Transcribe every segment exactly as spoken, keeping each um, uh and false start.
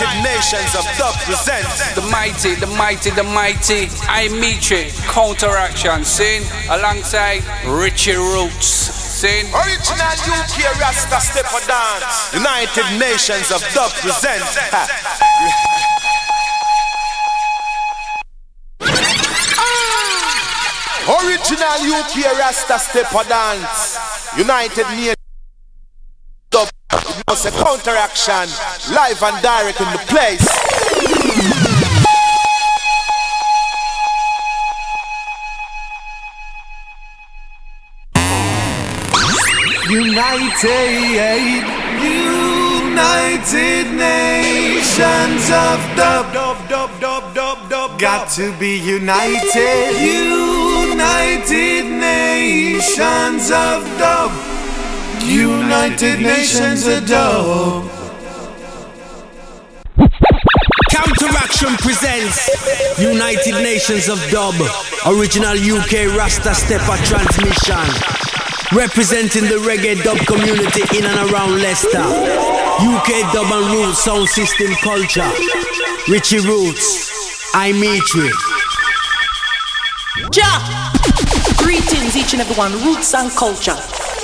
United Nations of Dub presents the mighty, the mighty, the mighty I Mitri, Counteraction, sing alongside Richie Roots, sing original U K Rasta Stepper Dance. United Nations of Dub presents original U K Rasta Stepper Dance. United Nations Dub. It was a Counteraction, live and direct in the place. United, United Nations of Dub, dub, dub, dub, dub, dub. Got to be united. United Nations of Dub. United Nations of Dub. Counteraction presents United Nations of Dub, original U K Rasta Stepper transmission. Representing the reggae dub community in and around Leicester. U K dub and roots sound system culture. Richie Roots, I Mitri. Ja! Greetings each and everyone, roots and culture.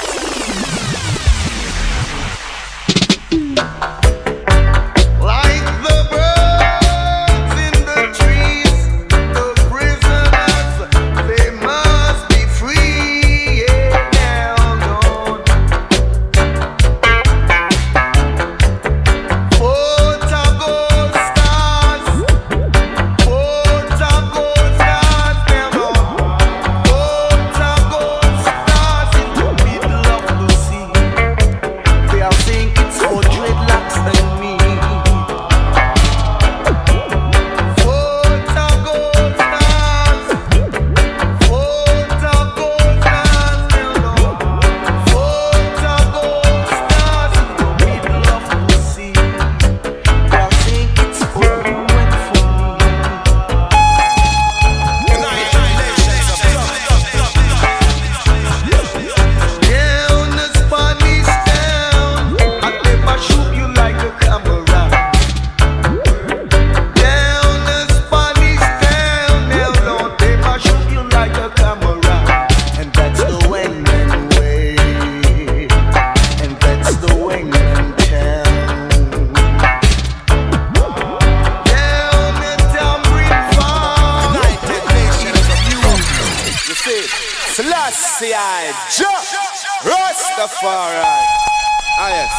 Selassie I Jah Rastafari. Ah yes.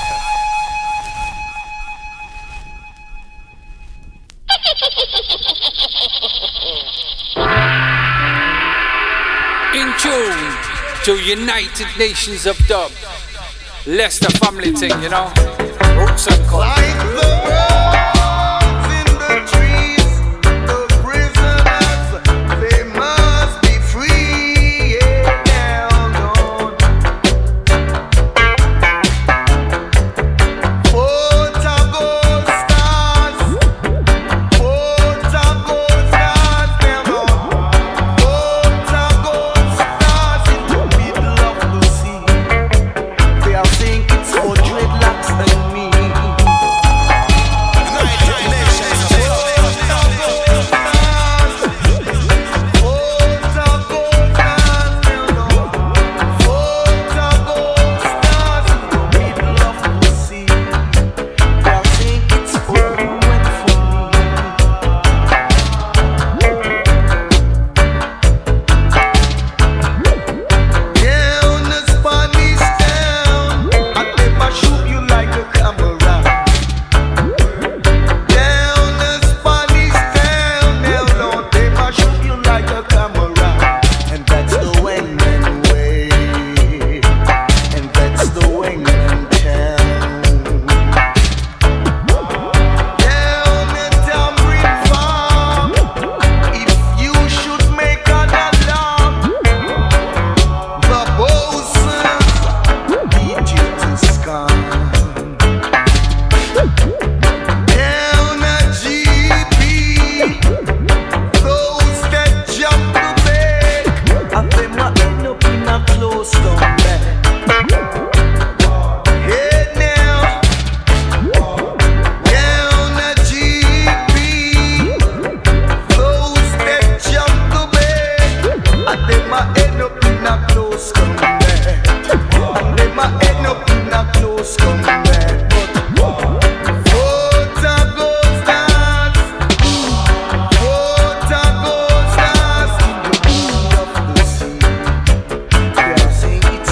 in tune to United Nations of Dub. Leicester family thing, you know. Roots and culture. Like the birds in the trees, the prisoners, they must be free. Yeah, now, Lord. Port of gold stars, port of gold stars, now, Lord. Port of gold stars in the middle of the sea. They are thinking it's for dreadlocks and me. just come back, but vote a goes dance, vote a goes dance in the middle of the sea. They are saying it's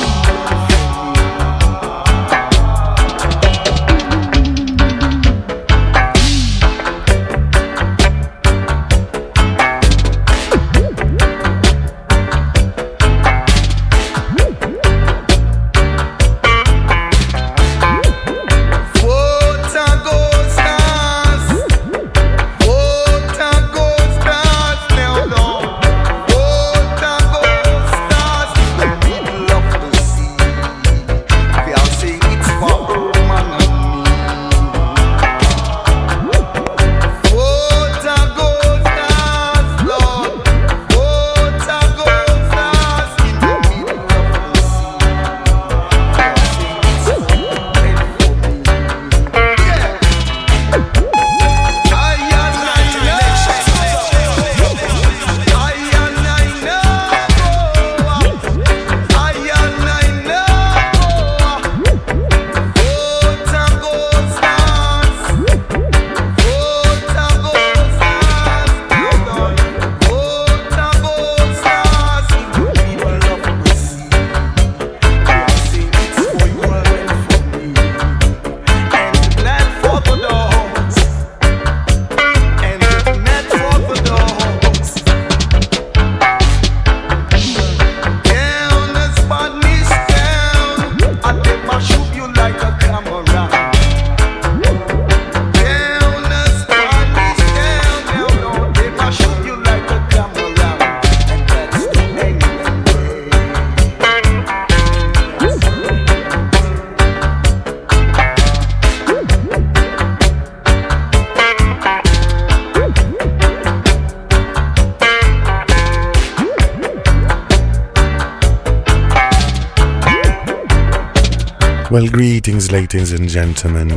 Well, greetings, ladies and gentlemen,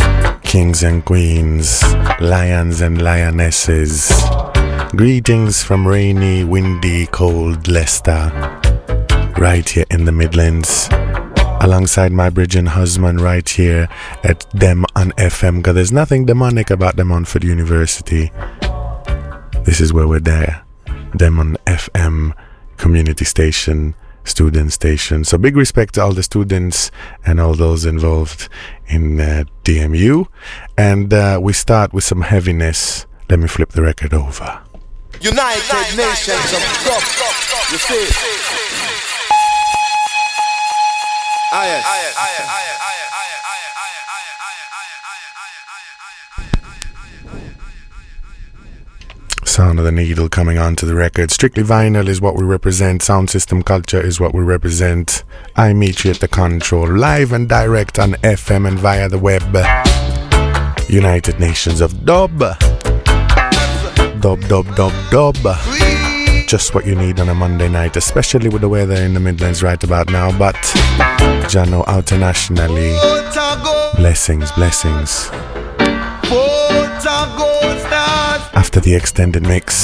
kings and queens, lions and lionesses. Greetings from rainy, windy, cold Leicester, right here in the Midlands, alongside my Bridging husband right here at Dem on F M, because there's nothing demonic about Dem on Montfort University. This is where we're there. Dem on F M community station, student station. So big respect to all the students and all those involved in uh, D M U. And uh, we start with some heaviness. Let me flip the record over. United Nations of Dub. You see? Ah, yes. Sound of the needle coming onto the record. Strictly vinyl is what we represent. Sound system culture is what we represent. I meet you at the control, live and direct on F M and via the web. United Nations of Dub. Dub, dub, dub, dub. Just what you need on a Monday night, especially with the weather in the Midlands right about now. But Jano internationally, blessings, blessings. After the extended mix,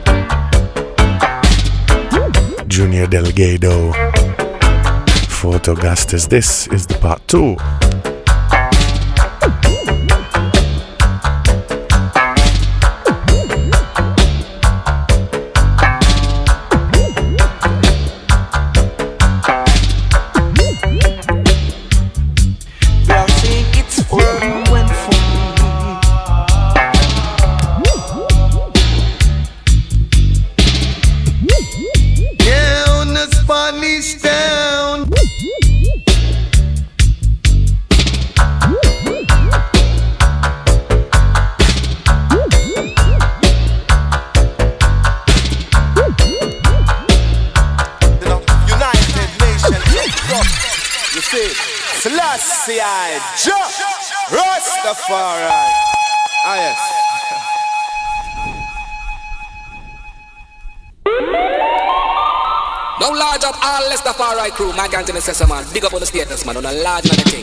Junior Delgado, Fort Augustus. This is the part two. Selassie I Rastafari. Ah, yes. Don't large up all Rastafari crew, my can't say man. Big up on the status, man. On a large man thing.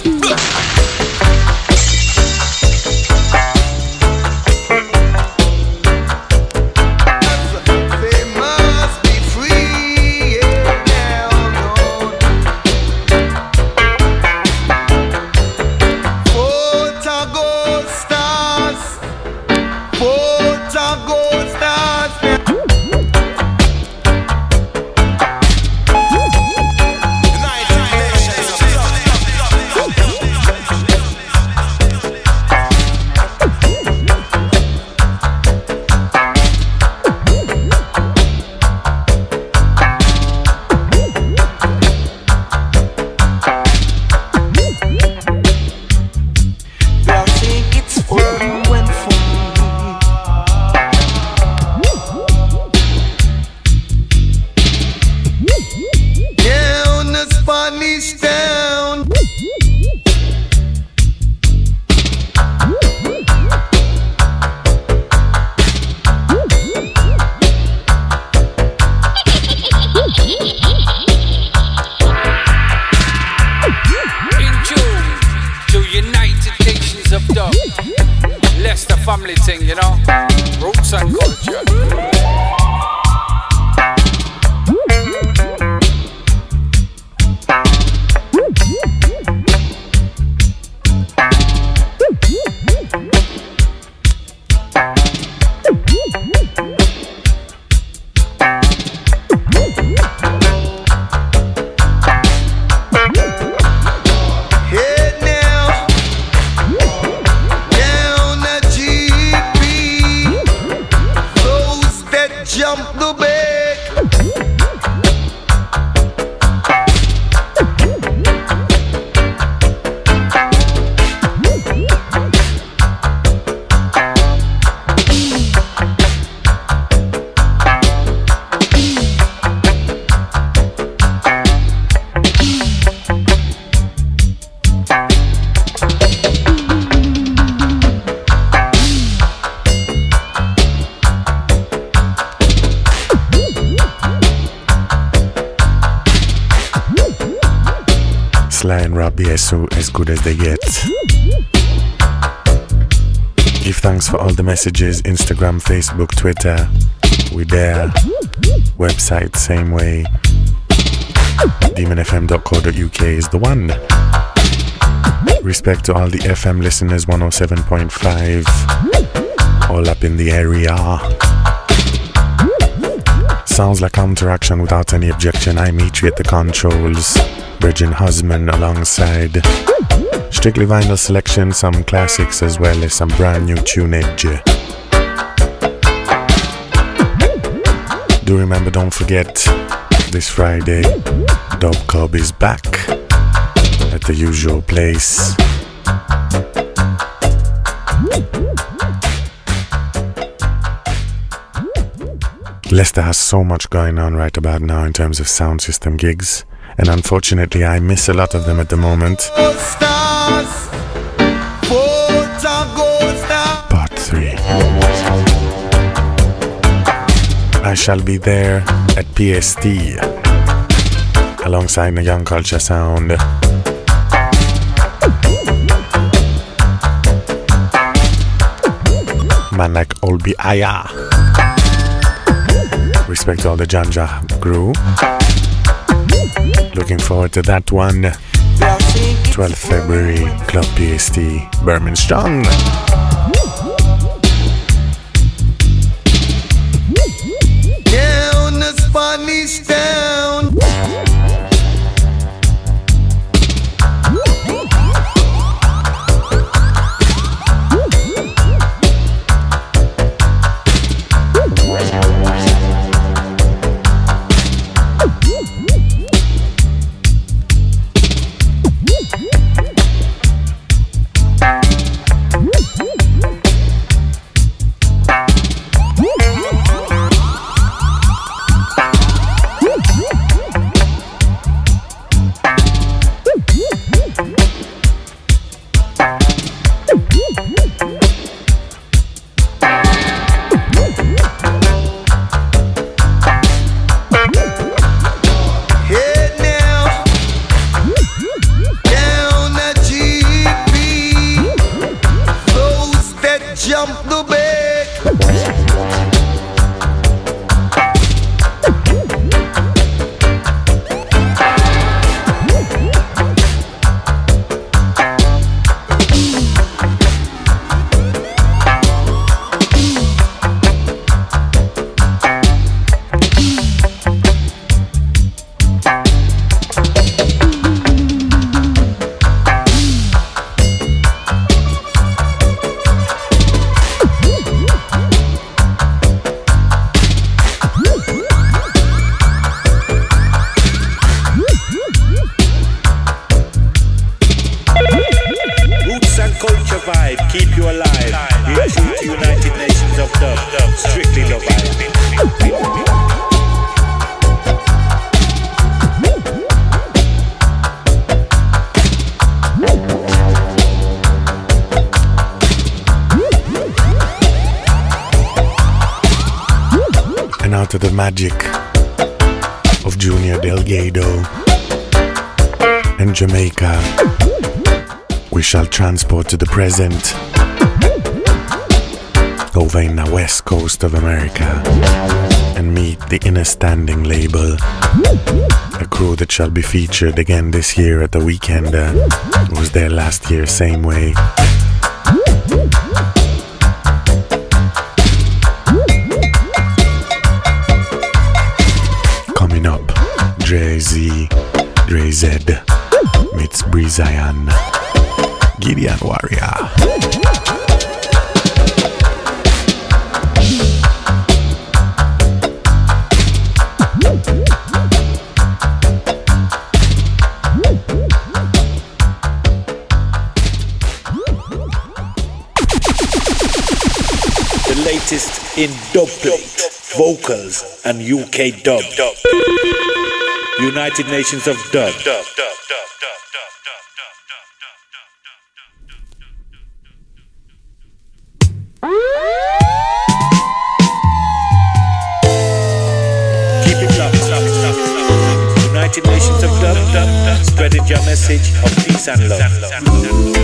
Nations of Dub. Leicester family thing, you know. Roots and culture. Sly and Robbie are so as good as they get. Give thanks for all the messages, Instagram, Facebook, Twitter. We there. Website, same way. demon f m dot co dot u k is the one. Respect to all the F M listeners, one oh seven point five. All up in the area. Sounds like counteraction without any objection. I meet you at the controls. Bridget Husband alongside strictly vinyl selection, some classics as well as some brand new tunage. Do remember, don't forget, this Friday Dub Club is back at the usual place. Leicester has so much going on right about now in terms of sound system gigs. And unfortunately, I miss a lot of them at the moment. Part three. I shall be there at P S T alongside the Young Culture Sound. Man like Olby Aya. Respect to all the Janja crew. Looking forward to that one. twelfth February, Club P S T, Birmingham Strong. Down the Spanish town. To the magic of Junior Delgado and Jamaica, we shall transport to the present over in the west coast of America and meet the Inner Standing label, a crew that shall be featured again this year at the weekend. Uh, was there last year, same way. Coming up, Dre Z, Dre Z, meets Breezion, Gideon Warrior. Latest in dubplate, vocals and U K dub. United Nations of Dub. Keep it locked. United Nations of Dub, spreading your message of peace and love.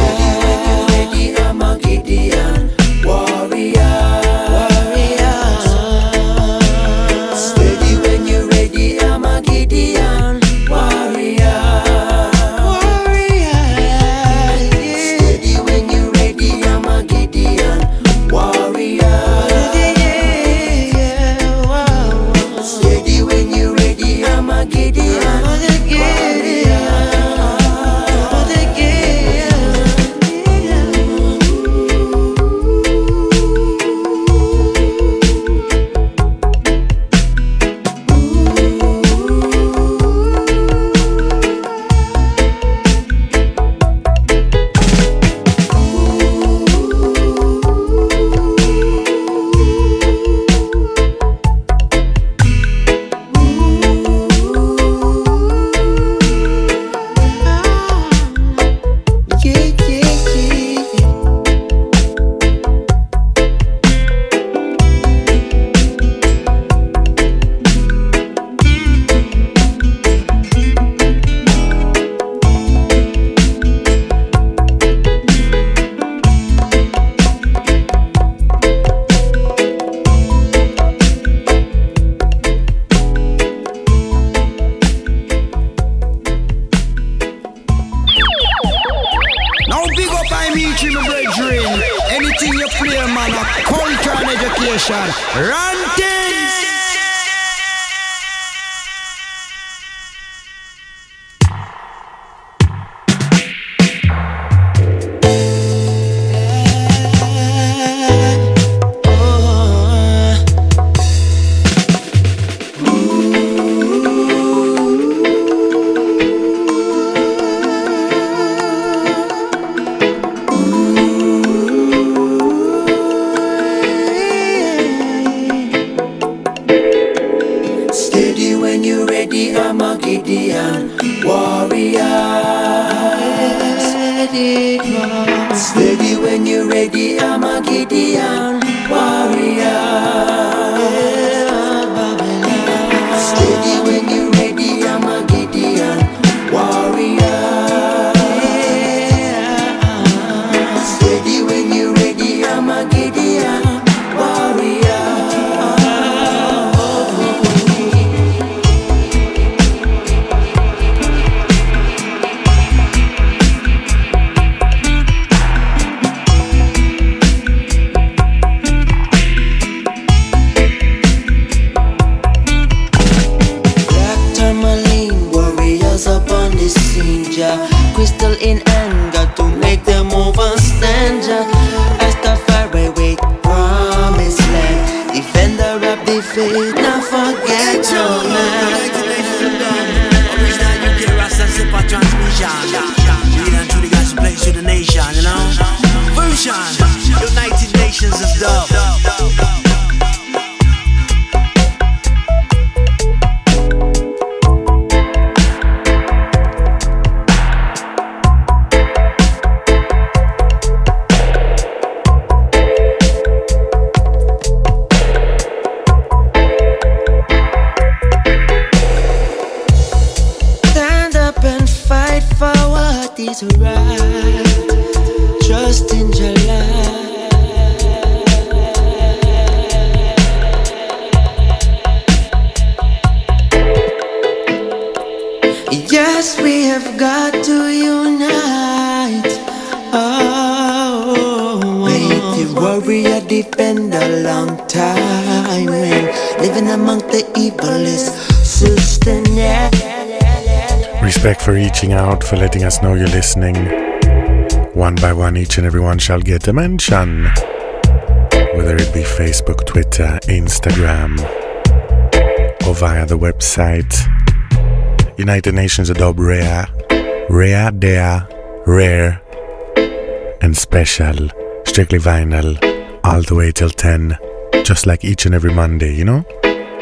Warrior, warrior. up, I meet you, my brethren. Anything you play, man, a culture and education. Run things. Gideon, warrior. Steady when you're ready, I'm a Gideon, warrior. Steady when you're ready, I'm a Gideon, warrior. Steady when you're ready, I'm a Gideon, warrior. Crystal in anger to make them overstand ya. Astafari wait, promised land. Defender of the faith, not forget your man. Original U K Rasta Stepper transmission. We done truly got some place to the nation, you know. Version, United Nations of Dub. Is right. Trust in your life. Yes, we have got to unite. Oh, wait, the warrior defend a long time. Living among the evilest system, yeah. Respect for reaching out, for letting us know you're listening. One by one, each and every one shall get a mention. Whether it be Facebook, Twitter, Instagram, or via the website. United Nations of Dub Rare, Rare, Dare, Rare, and Special. Strictly vinyl, all the way till ten. Just like each and every Monday, you know?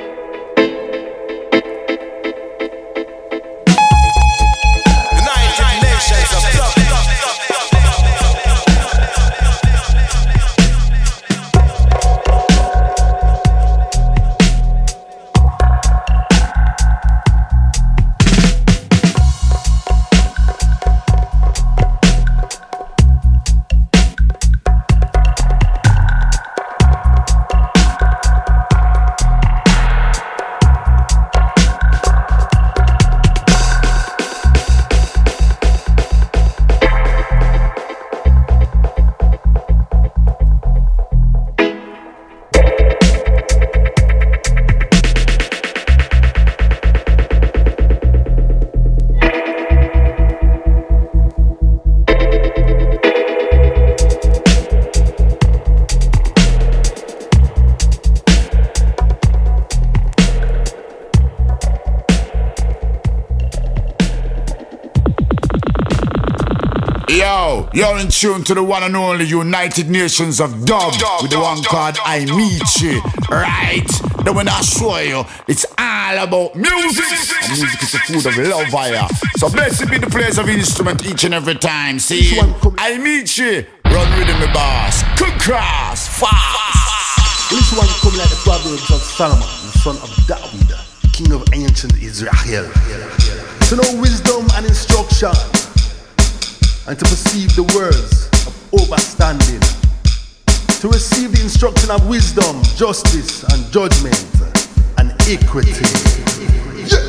Yo, you're in tune to the one and only United Nations of Dub with the one called I Meet You, right? Then when I show you, it's all about music. And music is the food of love, fire. So blessed be the place of instrument each and every time. See, I Meet You, run with me boss, cook cross, fast. This one come like the Proverbs of Solomon, the son of David, king of ancient Israel. To know wisdom and instruction, and to perceive the words of overstanding, to receive the instruction of wisdom, justice, and judgment, and equity. Yeah.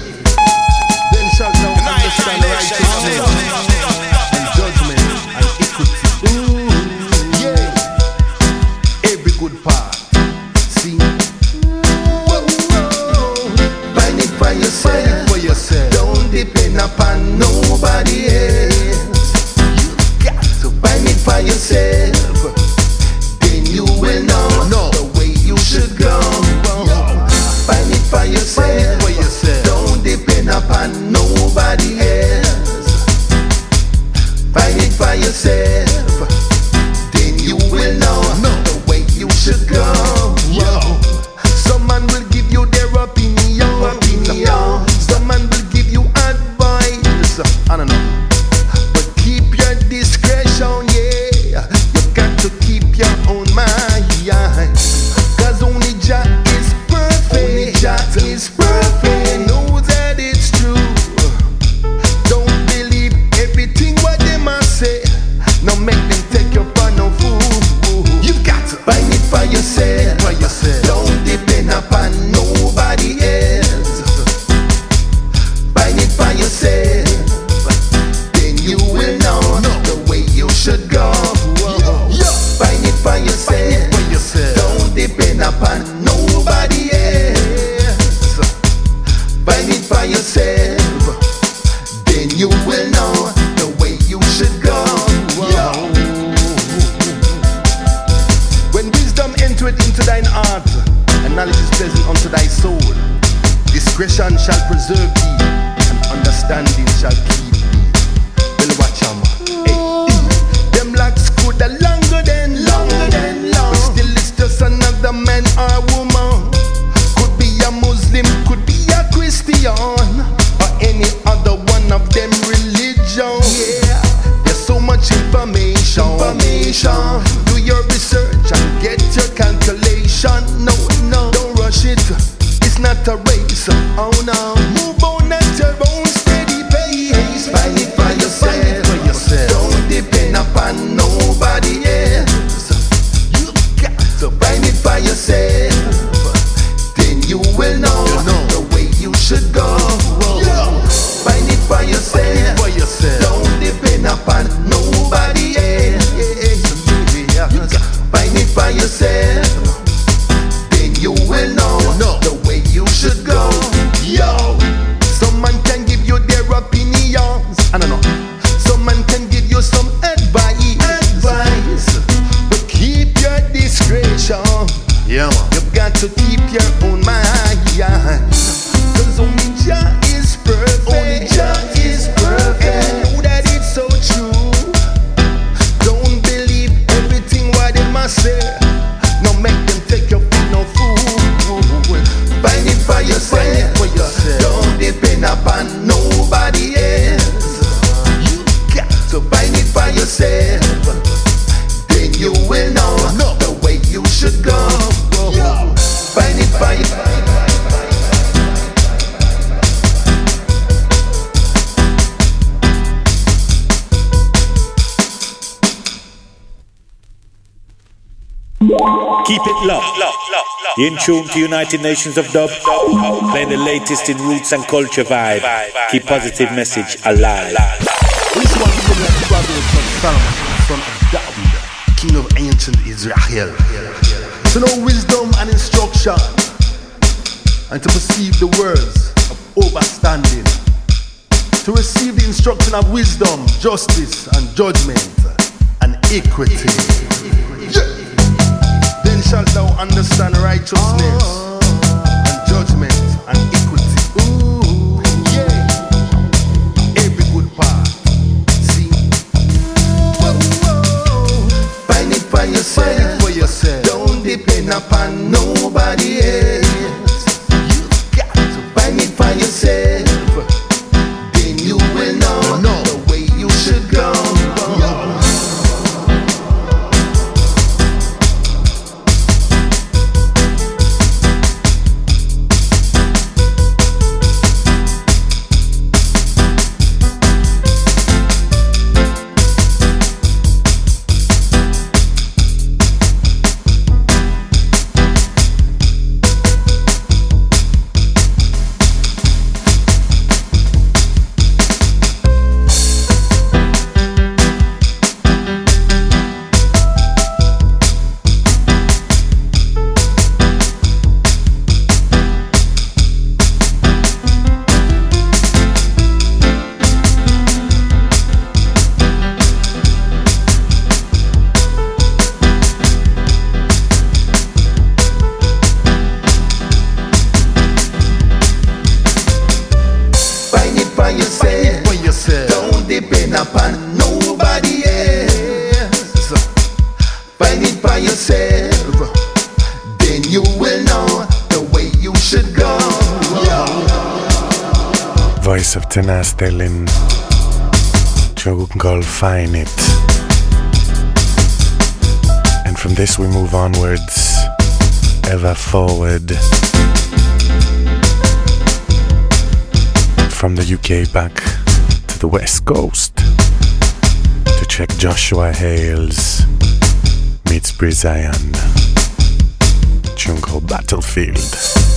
Then shalt thou understand righteousness, and judgment, and equity. yourself, then you will know the way you should go. Some man will give you their opinion, opinion. Some man will give you advice. I don't know, but keep your discretion, yeah. You got to keep your own mind, cause only Jah is perfect. Only Jah is perfect. Know that it's true. Don't believe everything what they must say. No make them take you for no fool. You've got to find it for yourself. For yourself. Don't depend upon nobody else. Find it for yourself. Then you will know the way you should go. Find it for yourself. For yourself. Don't depend upon nobody else. Find it for yourself. Then you will know the way you should go. When wisdom entereth into thine heart, and knowledge is pleasant unto thy soul, discretion shall preserve thee, and understanding shall keep thee. Well, watch out, hey, them locks could a longer than longer than long, but still it's just another man or woman. Could be a Muslim, could be a Christian, or any other one of them religion. Yeah, there's so much information. Information. Do your research and get your calculation. No, no, don't rush it. It's not a race. Oh no, move on at your own steady pace. Find it for yourself. Find it for yourself. Don't depend upon nobody else. You got to find it for yourself. Then you will know, you know the way you should go. Find it for yourself. For yourself. Don't depend upon nobody else. Find it for yourself. Then you will know, know the way you should go. Yo, some man can give you their opinions. I don't know. Some man can give you some advice. Advice. But keep your discretion. Yeah, man. You've got to keep your own mind. Cause only Jah is perfect. Only Jah is perfect. And know that it's so true. Don't believe everything what they must say. No make them take your feet no fool. Find it for yourself. Find it for yourself. Don't depend upon nobody else. You got to find it for yourself. Then you will know, know the way you should go. Find it for yourself. Keep it locked. In tune to United Nations of Dub, playing the latest in roots and culture vibe. Keep positive message alive. This one is from the brother of Solomon, son of David, king of ancient Israel. To know wisdom and instruction, and to perceive the words of overstanding, to receive the instruction of wisdom, justice, and judgment, and equity. Yeah. Then shalt thou understand righteousness and judgment and equity. Ooh, yeah. Every good part. See? Whoa, whoa. Find it for yourself. Find it for yourself. Don't depend upon nobody else. You got to find it for yourself. Then you will know, know the way you should go. voice of Tana Stelling, tune called Fine It. And from this we move onwards, ever forward, from the U K back to the West Coast to check Joshua Hales meets Brizion, tune called Battlefield.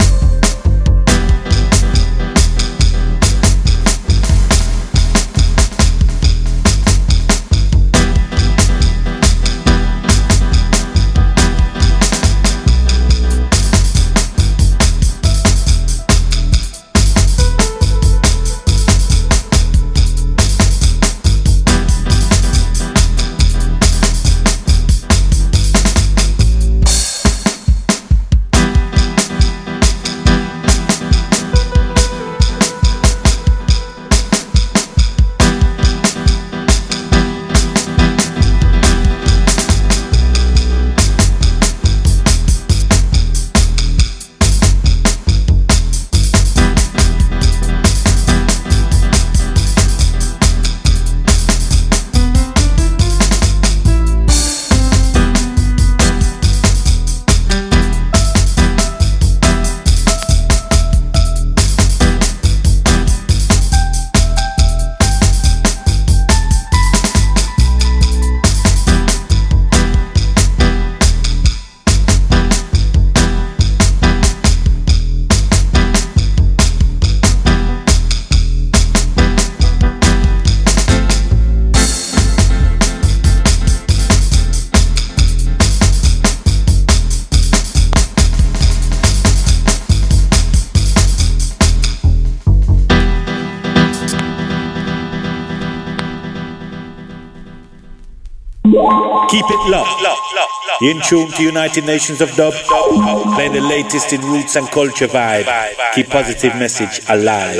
Keep it locked. In tune to United Nations of Dub, playing the latest in roots and culture vibe. Keep positive message alive.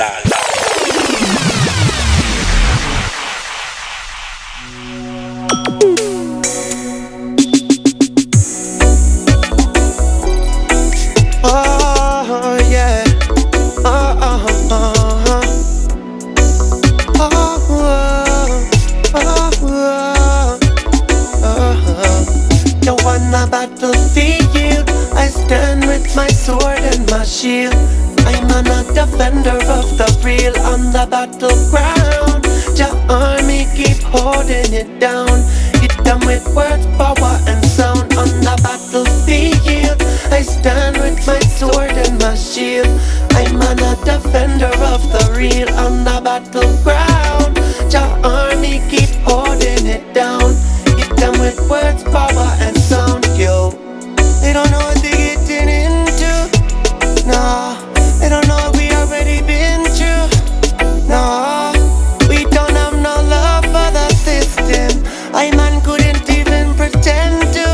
Defender of the real on the battleground. Your army keep holding it down. Hit them with words, power and sound on the battlefield. I stand with my sword and my shield. I'm a defender of the real on the battleground. Your army keep holding it down. Hit them with words, power and sound. Yo, they don't know what they're getting into. Nah, they don't know what we already been through. No, we don't have no love for the system. I man couldn't even pretend to.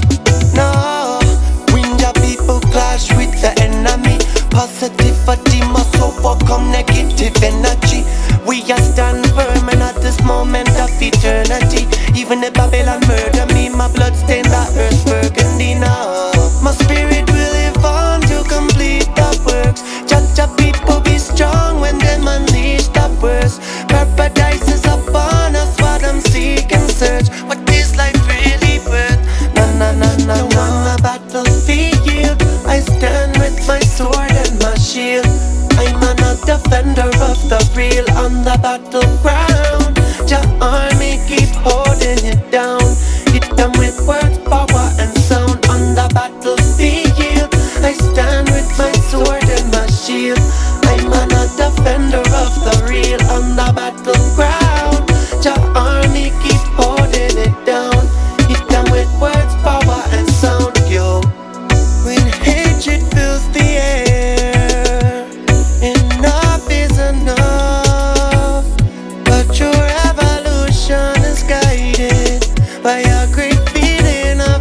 No, when your people clash with the enemy, positivity must overcome negative energy. We are stand firm and at this moment of eternity. Even if Babylon murder me, my blood stain the earth burgundy now. My spirit will live on to complete the works. Judge the people be strong when them unleash the worst. Paradise is upon us, what I'm seek and search. What is life really worth? Na na na na na. On the battlefield, I stand with my sword and my shield. I'm a defender of the real on the battleground. Your army keep holding it down. Hit them with words, power and sound on the battlefield. I stand with my sword and my shield. I'm a defender of the real on the battleground. Your army keep holding it down. Hit them with words, power and sound. Yo, when hatred fills the air, enough is enough. But your evolution is guided by a great feeling of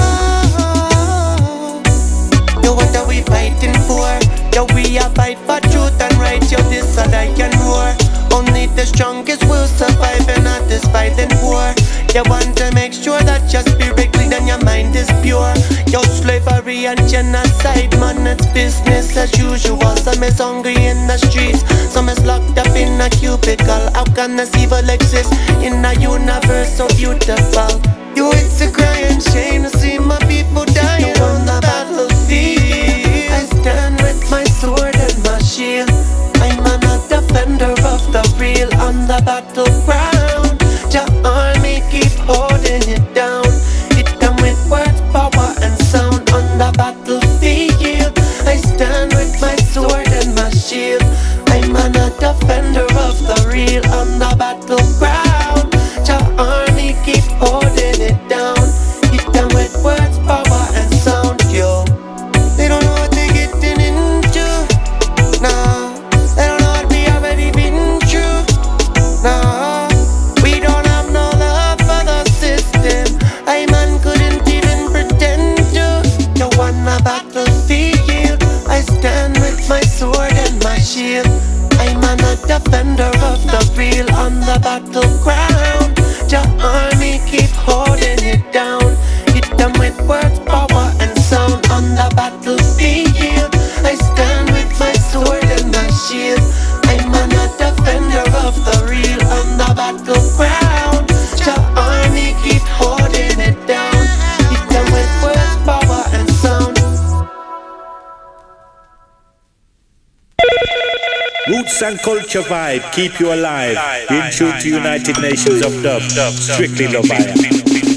love. Yo, what are we fighting for? Yo, we are fight for truth and right. Yo, this a lion war. Only the strongest will survive and not this violent war. You want to make sure that your spirit clean and your mind is pure. Yo, slavery and genocide side, man, it's business as usual. Some is hungry in the streets, some is locked up in a cubicle. How can this evil exist in a universe so beautiful? You, it's a crying shame to see my people dying on the battlefield. I stand with my sword and my shield. I'm a defender of the real on the battleground. Your army keep holding it down. It come with words, power and sound on the battlefield. I stand with my sword and my shield. I'm a defender of the real on the battleground. Your army keep holding it down. It come with words, power and sound, yo. They don't know what they're getting into, nah. They don't know what we already been through, nah. We don't have no love for the system. I man couldn't even pretend to. You on the battlefield, I stand with my sword and my shield. I'm a defender of the real on the battleground. Your army keep holding it down. Hit them with words, power and sound on the battlefield. I stand with my sword and my shield. I'm a defender of the real on the battleground. Your army keep holding it down. Hit them with words, power and sound. Roots and culture vibe, keep you alive. In tune to United Nations of Dub, strictly love I am.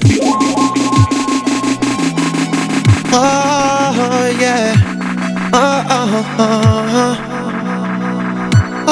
Oh yeah, oh oh oh oh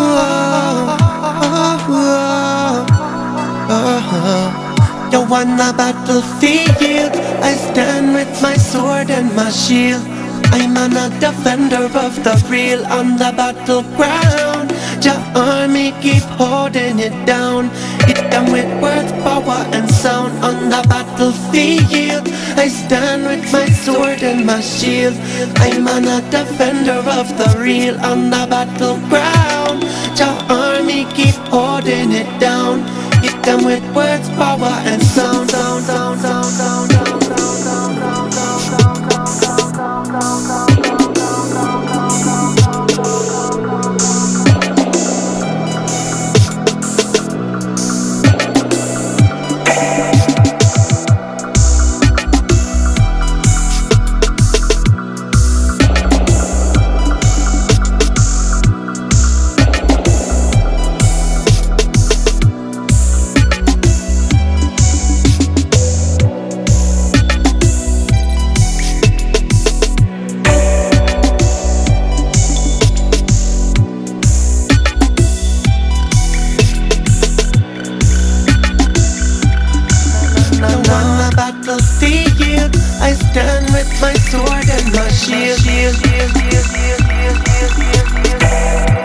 oh oh. You on the battlefield, I stand with my sword and my shield. I'm a defender of the real on the battleground. Your army keep holding it down. Hit them with words, power and sound on the battlefield. I stand with my sword and my shield. I'm a defender of the real on the battleground. Your army keep holding it down. Hit them with words, power and sound, sound, sound, sound, sound, sound, sound, sound, sound, sound, sound. I stand with my sword and my shield. shield, shield, shield, shield, shield, shield, shield, shield.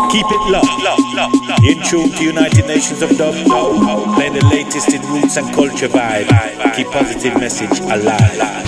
Keep it locked, locked, locked, locked. In tune to United Nations of Dub. Playing the latest in roots and culture vibe. Keep positive message alive.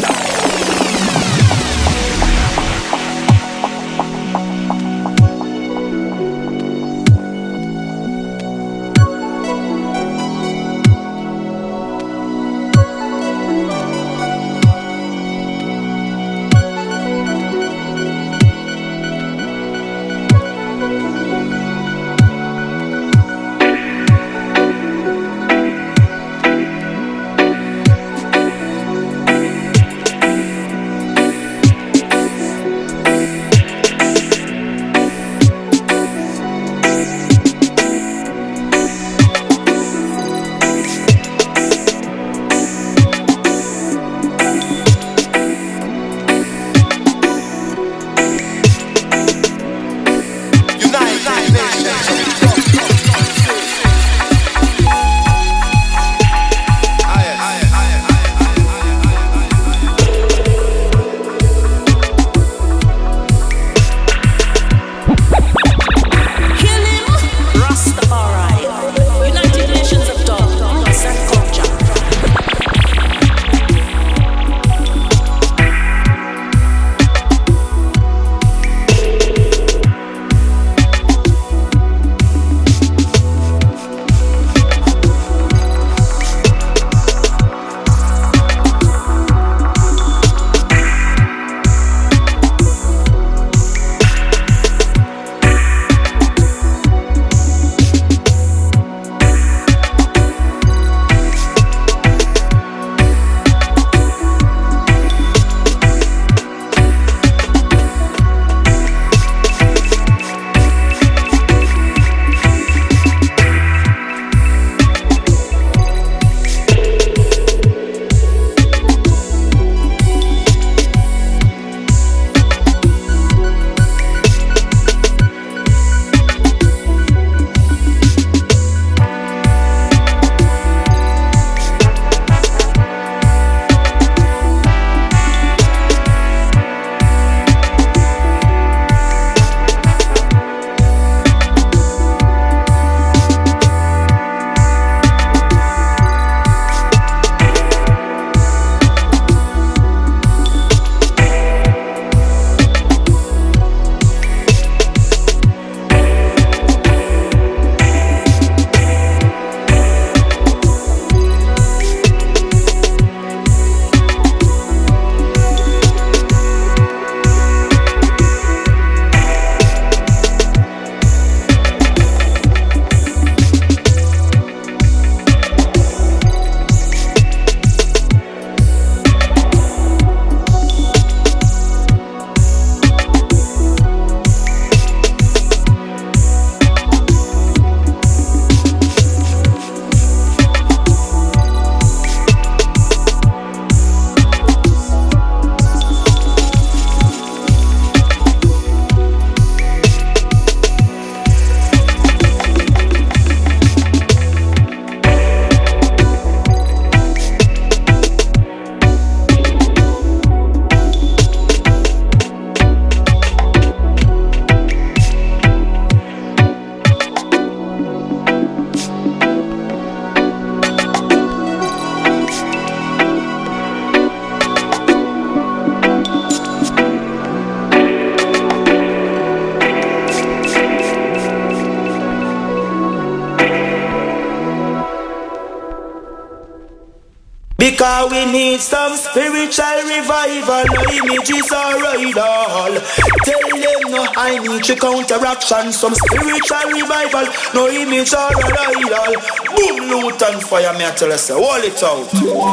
Because we need some spiritual revival. No images are right all. Tell them no, I need to counteraction. Some spiritual revival. No image are right all. Boom, loot and fire. Me I tell us, hold it out.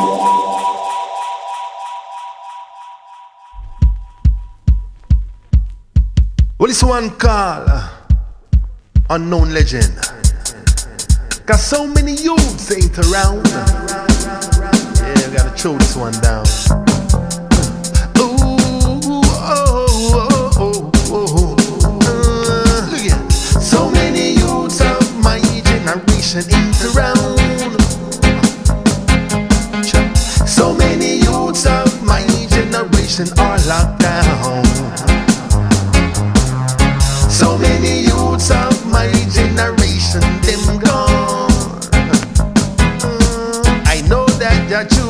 Well, this one call uh, Unknown Legend. Got so many youths ain't around. Yeah, gotta throw this one down. Ooh, oh, oh, oh, oh. Uh, look at so many youths of my generation ain't around. So many youths of my generation are locked down. So many youths of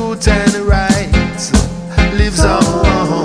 truth and right lives on.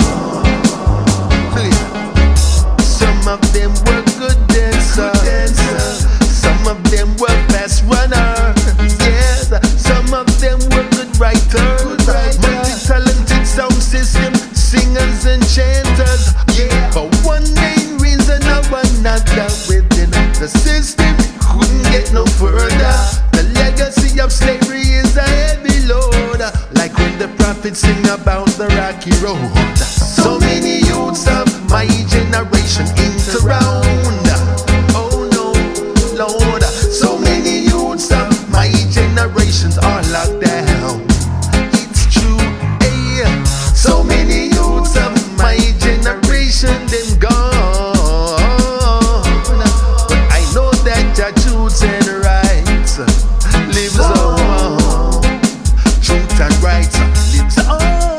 Some of them were good dancers, some of them were fast runners, yes. Some of them were good writers, multi-talented sound system singers and chanters, yeah. For one main reason or another within the system couldn't get no further. The legacy of slavery is a heavy load, like when the prophets sing about the rocky road. So many youths of my generation ain't around. Oh no, Lord. So many youths of my generations are locked down. It's true, hey. So many youths of my generation them gone. But I know that your truth and rights lives on. Truth and rights lives on.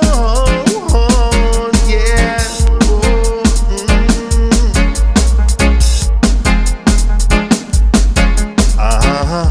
Yeah. Uh-huh.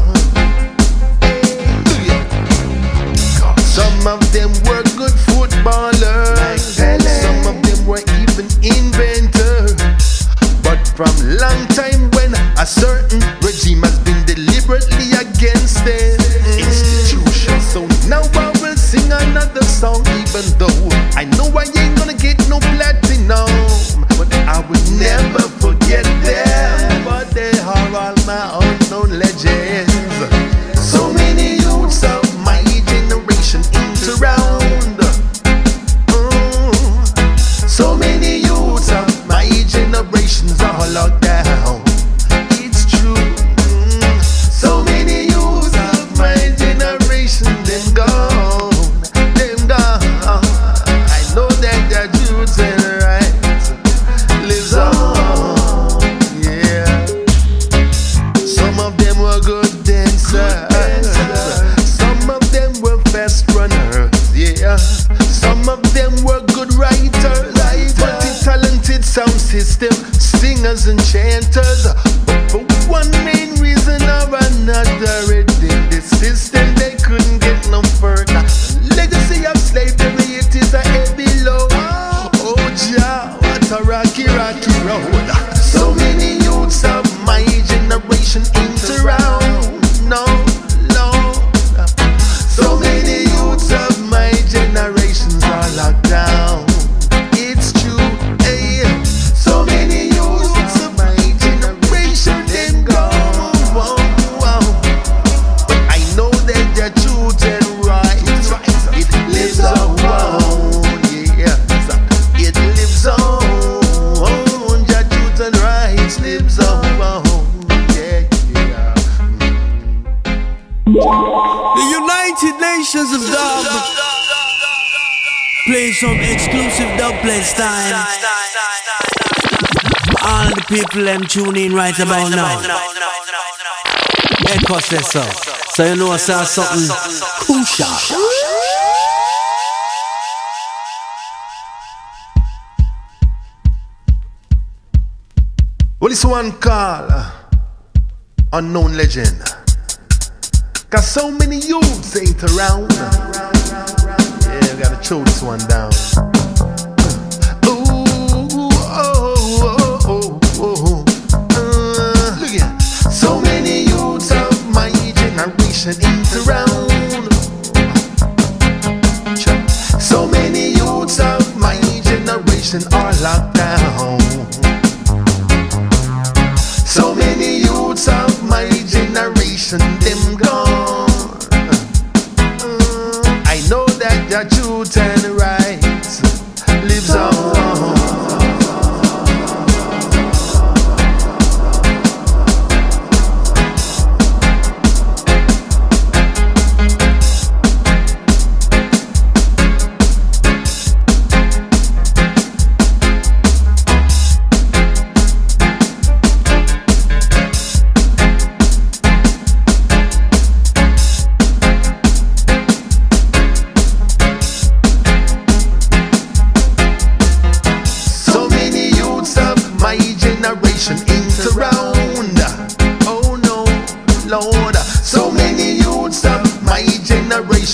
Some of them were good footballers, some of them were even inventors. But from long time when a certain regime has been deliberately against the institution, so now I will sing another song, even though I know I ain't gonna get no platinum, but I will never forget them. But they are all my unknown legends. So many youths of my generation ain't around. Mm. So many youths of my generations are locked down. It's true. Mm. So many youths of my generation them gone, them gone. I know that their truth and right lives on. Yeah. Some of them were good dancers, some of them were fast runners, yeah. Some of them were good writers, multi-talented sound system singers and chanters. But for one main reason or another within the system they couldn't get no further. Legacy of slavery, it is a heavy load. Oh Jah, what a rocky, rocky road. So many youths of my generation ain't around. No, no. So many youths of my generations are locked down. It's true, hey. So many youths of my generation them gone. Whoa, whoa. But I know that their truth and right, it lives on. Yeah, it lives on. Their truth and right lives on. Yeah, yeah. The United Nations of Dub, play some exclusive dubplate style. All the people them tune in right about now. Echo says so, so you know I saw something crucial. Well, this one called uh, Unknown Legend. Cause so many youths ain't around. Yeah, we gotta throw this one down. Ooh, oh, oh, oh, oh. Uh, look at so many youths of my generation ain't around. So many youths of my generation are locked down. So many youths of my generation them gone. I know that their truth and rights lives on.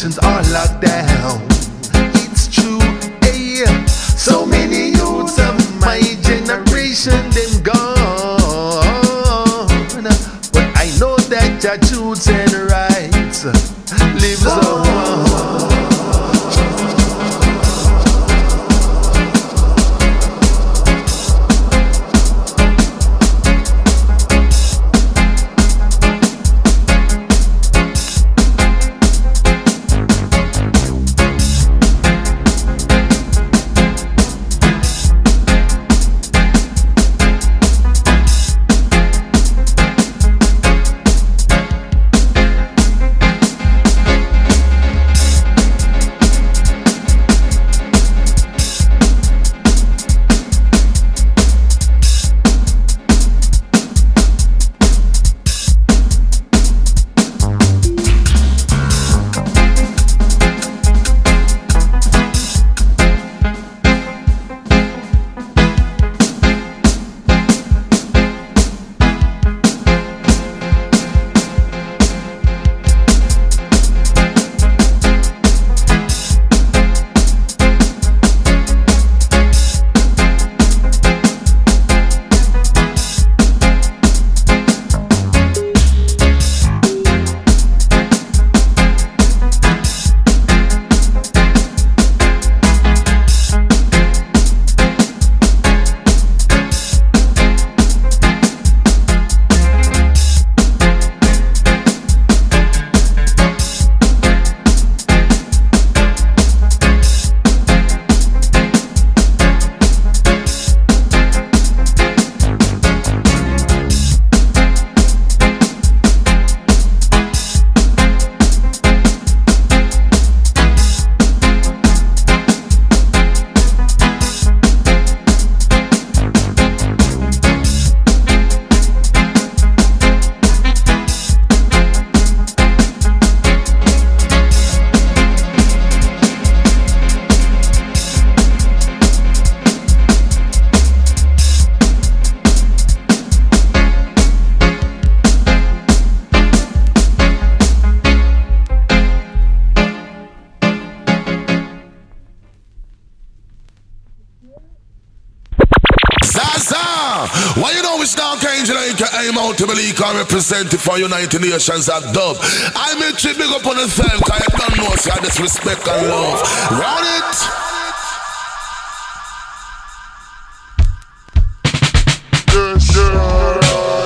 nations are locked down. It's true, hey. So many youths of my generation them gone, but I know that your truths and rights lives on. Why you know which dark angel I can aim out to believe can represent it for United Nations of Dub? I make you big up on the self, cause I don't know so I disrespect and love. Round it! Yes, yes.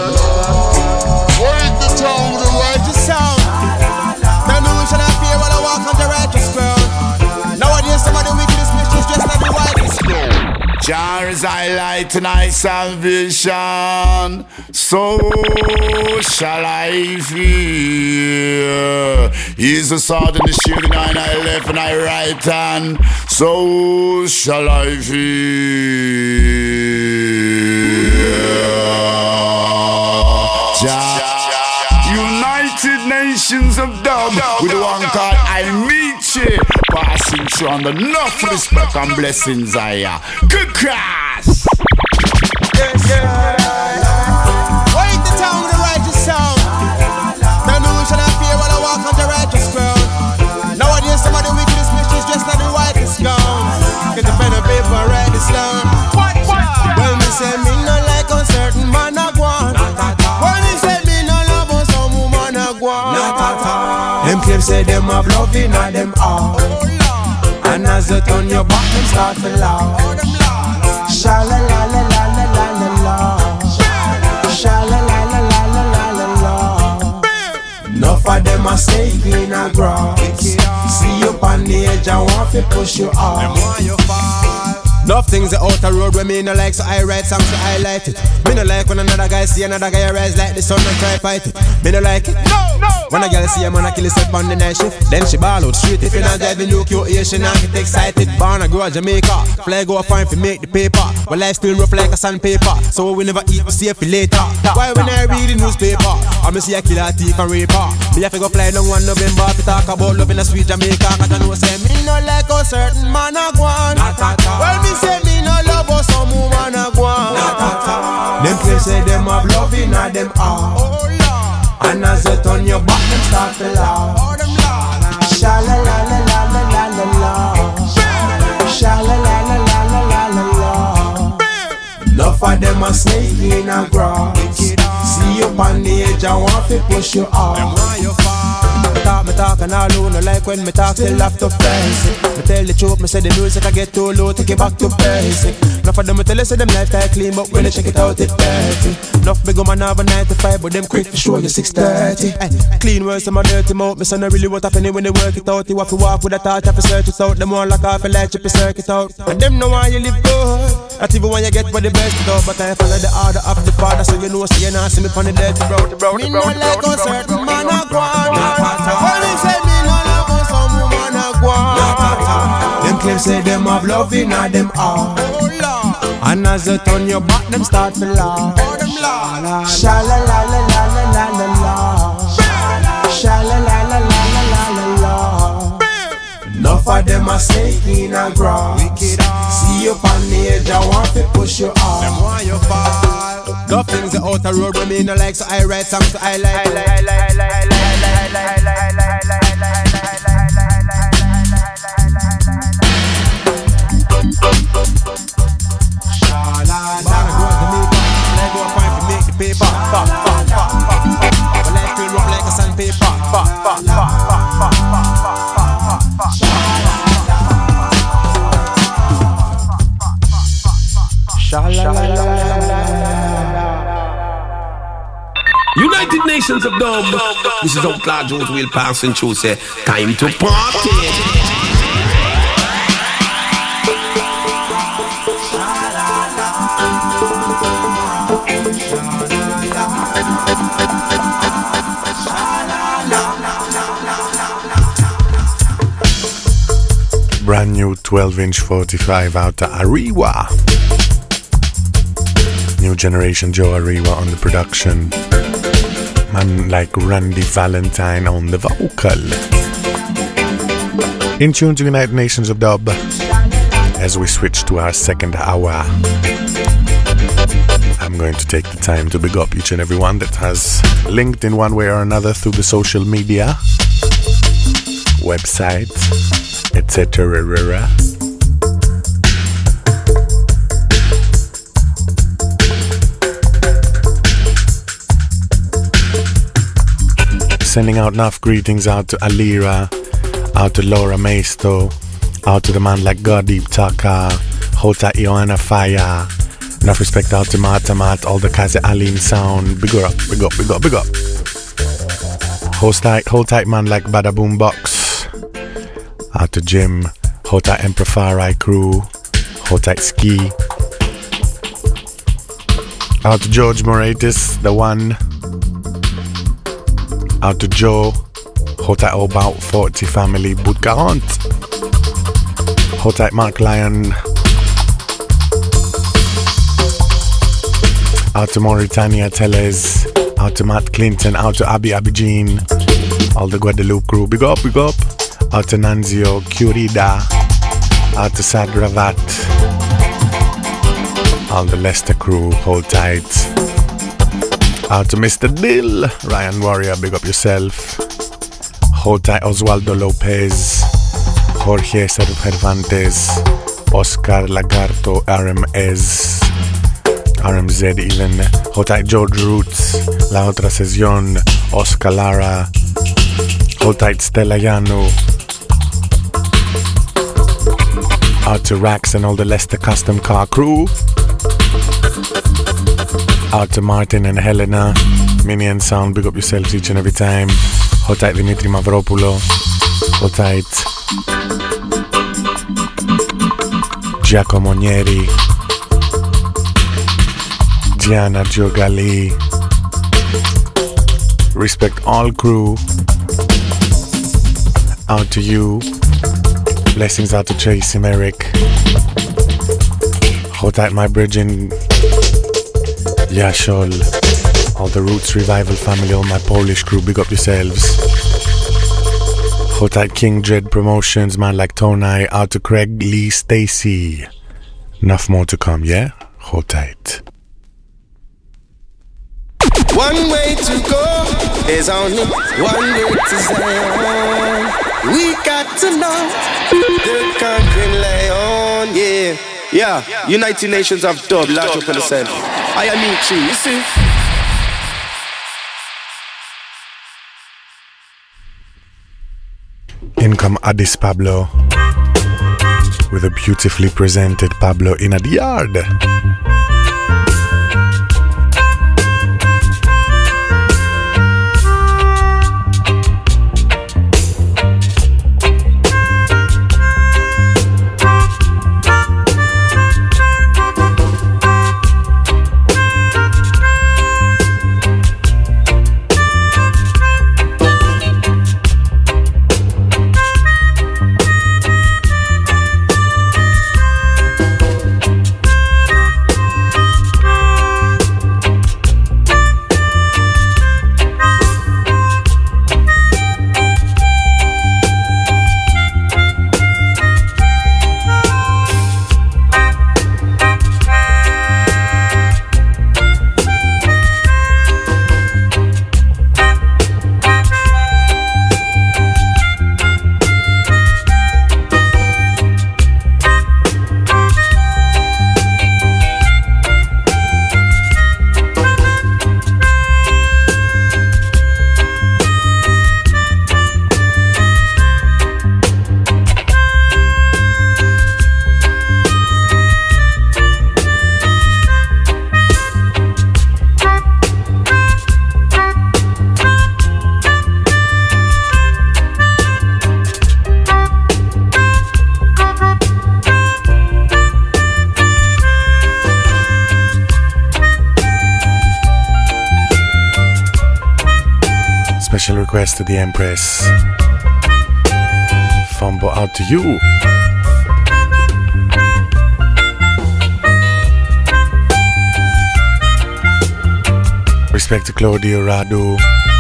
Wake the town with the righteous sound. Tell me we should not fear when I walk on the righteous ground. Nowadays some of the wickedest mischief just like the whitest ground. Jah is thy light and thy salvation, so shall I fear. He is the sword and the shield in thy left and thy right hand, so shall I fear. Jah, United Nations of Dub, with the one called I meet you. Passing through under enough respect and blessings I am. Good cross. Yes, yes. Wake the town with the righteous sound. Tell me we should not fear when I walk on the righteous ground. Nowadays some of the wickedest mischief just like the whitest gown. Get the pen and paper and write this down. Well, me say me no like a certain man a guan. Well, me say me no love on some woman a guan. Them claim say them have love in all them all. And as you turn your back, them start to laugh. Sha la la la la la la la la. Sha la la la la la la la la. Enough of them are staying in a grass. See you on the edge and want to push you off. Enough things are out the road where me no like, so I write songs to highlight it. Me no like when another guy see another guy rise like the sun and try fight it. Me no like it. No, no. When a girl see a man a kill himself on the night shift, then she ball out straight. If you not driving look your ear, she not get excited. Born a girl Jamaica, fly go fine for make the paper. But life still rough like a sandpaper, so we never eat, we save for later. Why when I read the newspaper, I me see a killer, thief and raper. Me have to go fly down one November to talk about love in a sweet Jamaica. Cause I know say me no like a certain man a guan. Well me say me no love or some woman a guan. Them claim say them have love in all them all. And as you turn your back, them start to laugh. Sha la la in a grass. See you on the edge, I want to push you off. Me talk, me talk and all who no like when me talk till after basic. Me tell the truth, me say the music I get too low, take it back to basic. Enough of them me tell you say them lifestyle clean, but when they check it out it dirty. Enough big woman have a nine to five, but them quick to show you six thirty. Clean words to my dirty mouth, me say no really what happening when they work it out. You have to walk with a torch, have to search it out. Them all like off a light, you circuit out. And them know why you live good, not even when you get for the best it out. But I follow the order of the father, so you know so you not see me on the dirty road. Me no like a certain man a go on. Only say me no love how some woman a go on. Them claim say them have love in a them heart, and as you turn your back, them start to laugh. Sha la la la la la la la la. Sha la la la la la la la la. Enough of them a snake in a grass. See you on the edge, I want to push you off. Them want you fall. Got things the outer road with me no like, so I write songs so I like. I like, I like, I like, I like, I like, I like. United Nations of Dub. This is Outlaw Jones Will passing through. Say, time to party. Brand new twelve inch forty-five out of Ariwa. New generation Joe Ariwa on the production. Man like Randy Valentine on the vocal. In tune to United Nations of Dub as we switch to our second hour. I'm going to take the time to big up each and every one that has linked in one way or another through the social media, website, et cetera. Sending out enough greetings out to Alira, out to Laura Maisto, out to the man like Godeep Taka, Hota Ioana Fire. Enough respect out to Matamat, all the Kaze Aline sound. Big up, big up, big up, big up. Hold tight, hold tight man like Bada Boom Box. Out to Jim, Hota Emperor Farai crew, Hold Tight Ski. Out to George Moratis, the one. Out to Joe, Hold Tight About forty family, Budgarant. Hold tight Mark Lyon. Out to Mauritania Teles. Out to Matt Clinton. Out to Abby Abidjeen. All the Guadeloupe crew. Big up, big up. Out to Nanzio Curida. Out to Sadravat. All the Leicester crew. Hold tight. Out to Mister Dill. Ryan Warrior. Big up yourself. Hold tight Oswaldo Lopez. Jorge Cervantes. Oscar Lagarto. R M S. R M Z even. Hold tight George Roots. La Otra Sesión. Oscar Lara. Hold tight Stella Yano. Out to Rax and all the Leicester Custom Car crew. Out to Martin and Helena. Minion Sound, big up yourselves each and every time. Hold tight Dimitri Mavropoulo. Hold tight Giacomo Nieri. Gianna Giogali. Respect all crew. Out to you. Blessings out to Tracy Merrick. Hold tight my bridging Yashol. All the Roots Revival family, all my Polish crew, big up yourselves. Hold tight King Dread Promotions, man like Tonai. Out to Craig Lee Stacy. Enough more to come, yeah? Hold tight. One way to go, there's only one way to Zion. We got to know the conquering lion, yeah. Yeah, United Nations of Dub, large up in the center. I am Michi, you see? In come Addis Pablo with a beautifully presented Pablo in a yard. Special request to the Empress. Fumbo out to you. Respect to Claudio Radu.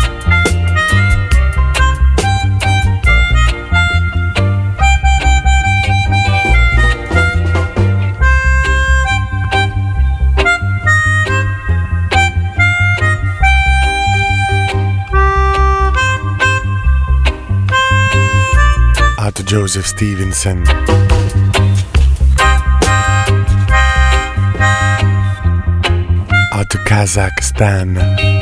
Out to Joseph Stevenson. Out to Kazakhstan.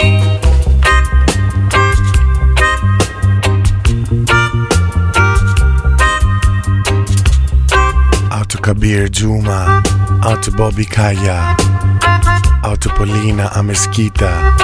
Out to Kabir Juma. Out to Bobby Kaya. Out to Paulina Ameskita.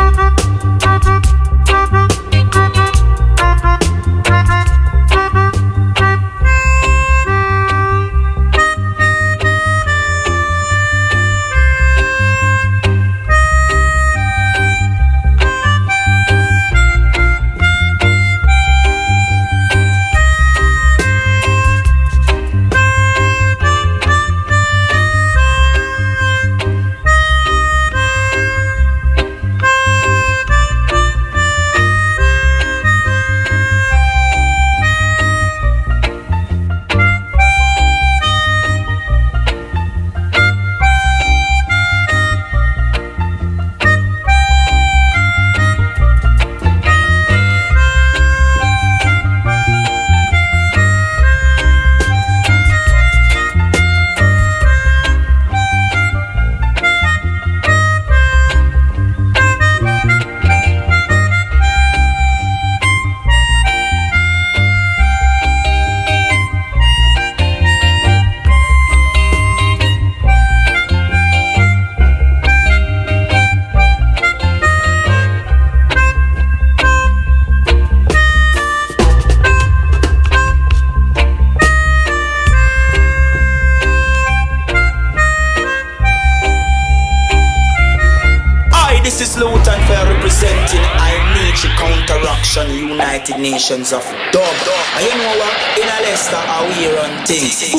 United Nations of Dub. And you know what? In a Leicester, how we run things.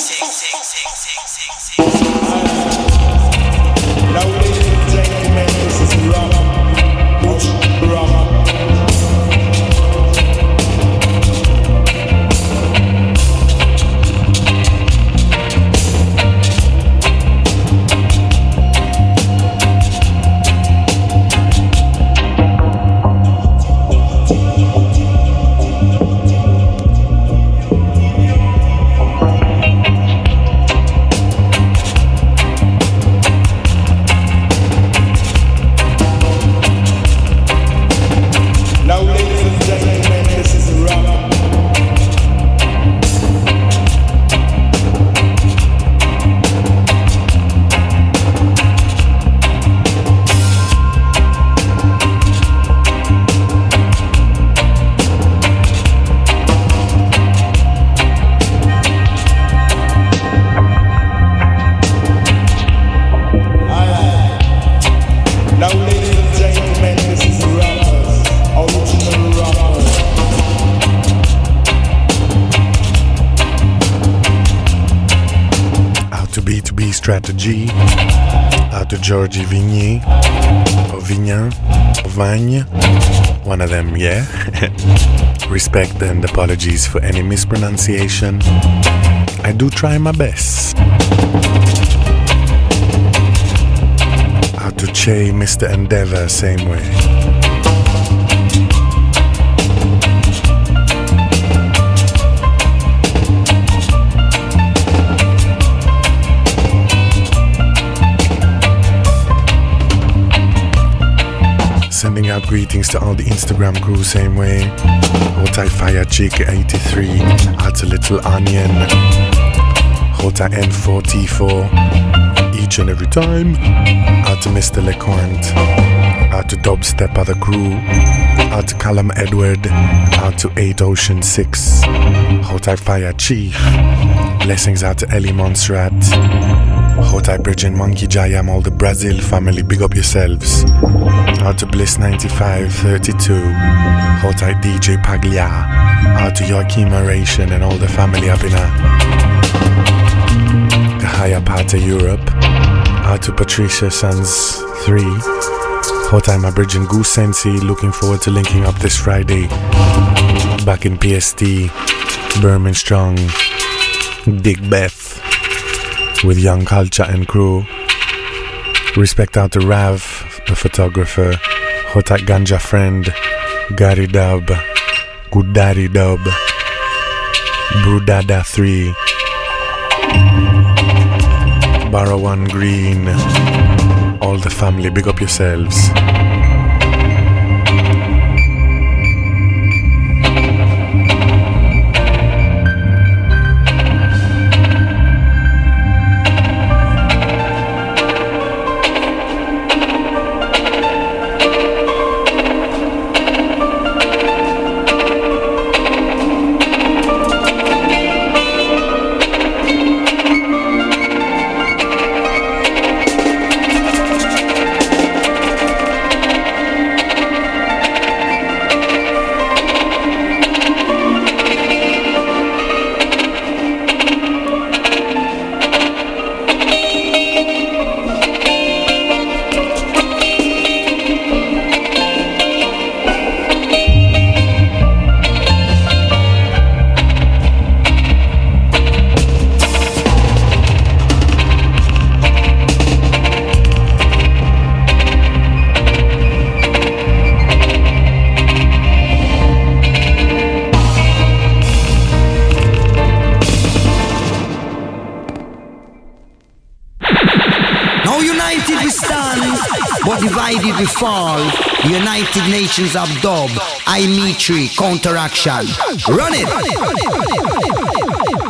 Now, ladies and gentlemen, this is Rama. Bush Rama. Strategy. Out to Georgie Vigny. Or Vignan. Or Vagne. One of them, yeah. Respect and apologies for any mispronunciation. I do try my best. Out to Che, Mister Endeavor, same way. Sending out greetings to all the Instagram crew, same way. Hotai Fire Chick eighty-three, out to Little Onion, Hotai N forty-four, each and every time. Out to Mister LeCointe, out to Dubstep of the crew, out to Callum Edward, out to eight Ocean six, Hotai Fire Chief. Blessings out to Ellie Montserrat, Hotai Bridge and Monkey Jayam, all the Brazil family, big up yourselves. Out to Bliss ninety-five thirty-two, Hotai D J Paglia, out to Joachim Aration and all the family up in a, the higher part of Europe. Out to Patricia Sons three, Hotai my Bridge and Goose Sensi, looking forward to linking up this Friday back in P S T, Berman Strong, Dick Beth with Young Culture and crew. Respect out to Rav, the photographer, Hotai Ganja Friend, Gary Dub, Good Daddy Dub, Brudada three, Barawan Green, all the family, big up yourselves. We fall, United Nations of Dub, I Mitri, Counteraction. Run it! Run it, run it, run it, run it.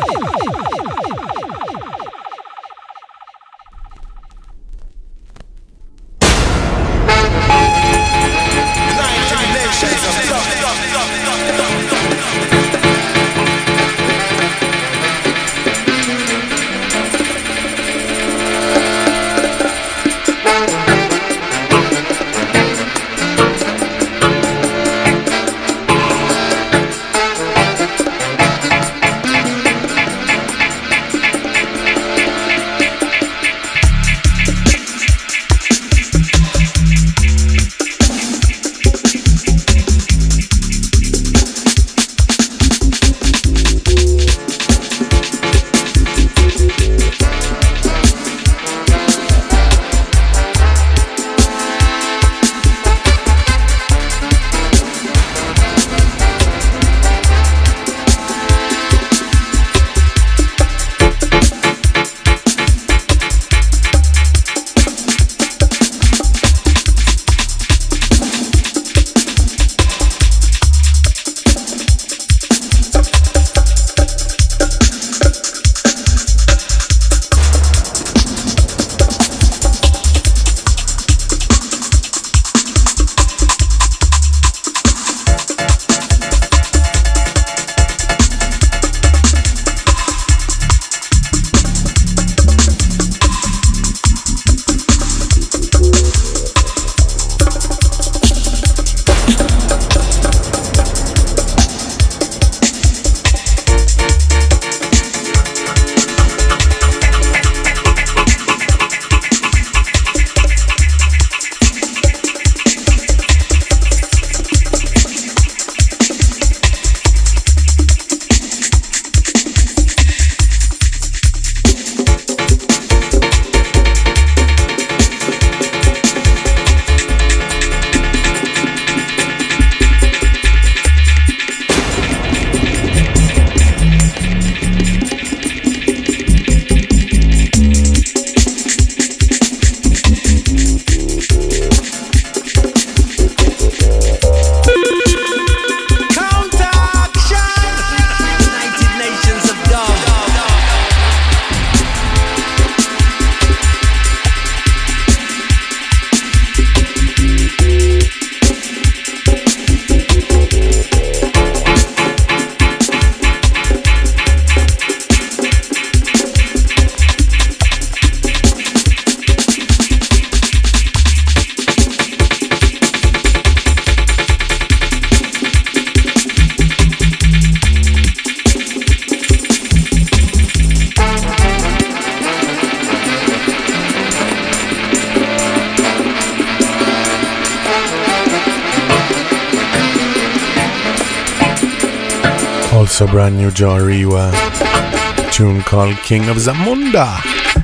Also brand new Jariwa tune called King of Zamunda.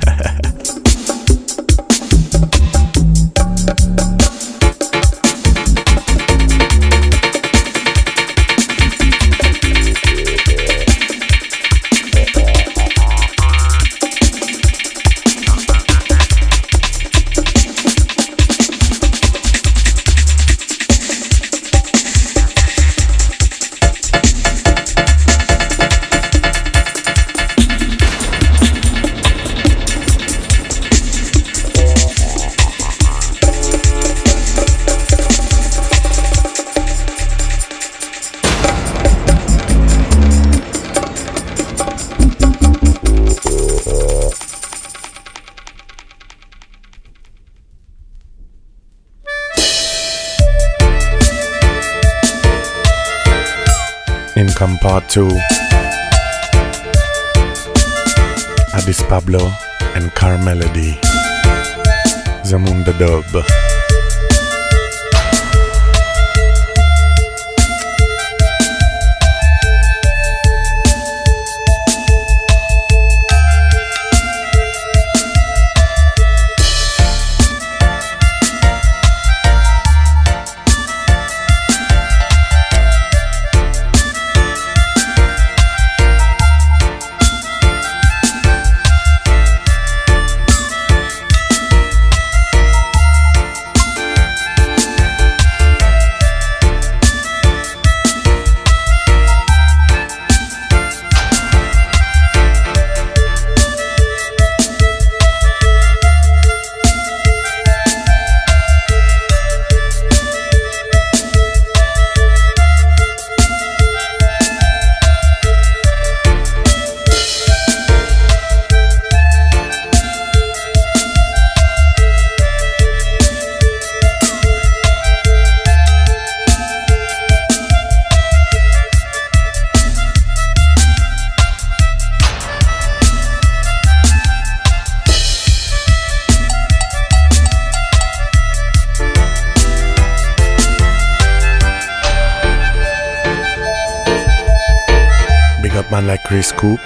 Income Part two. Addis Pablo and Carmelody. Zamunda Dub. Man like Chris Cook.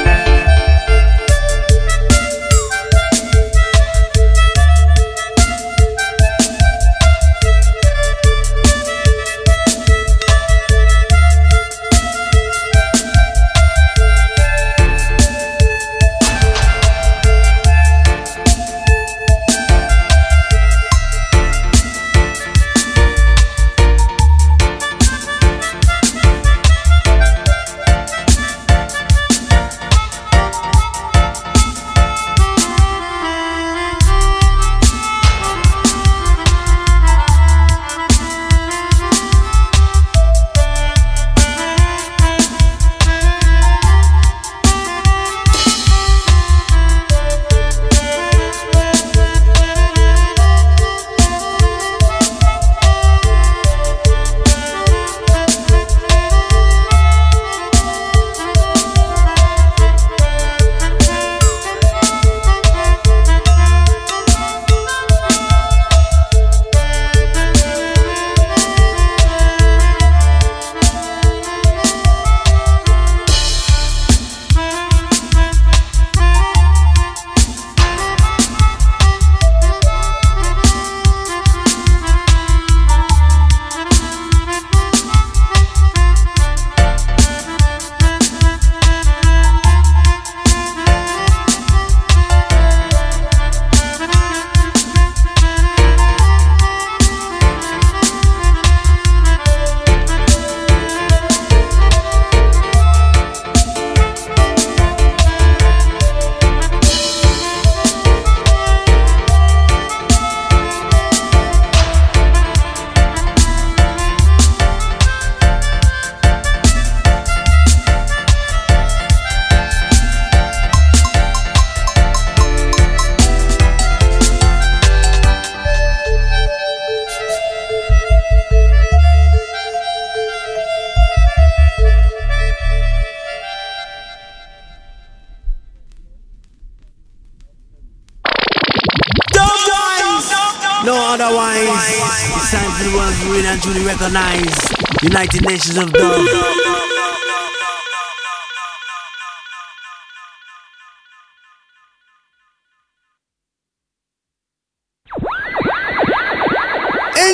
No otherwise. It's time for the ones who win and truly recognize. United Nations of Dub.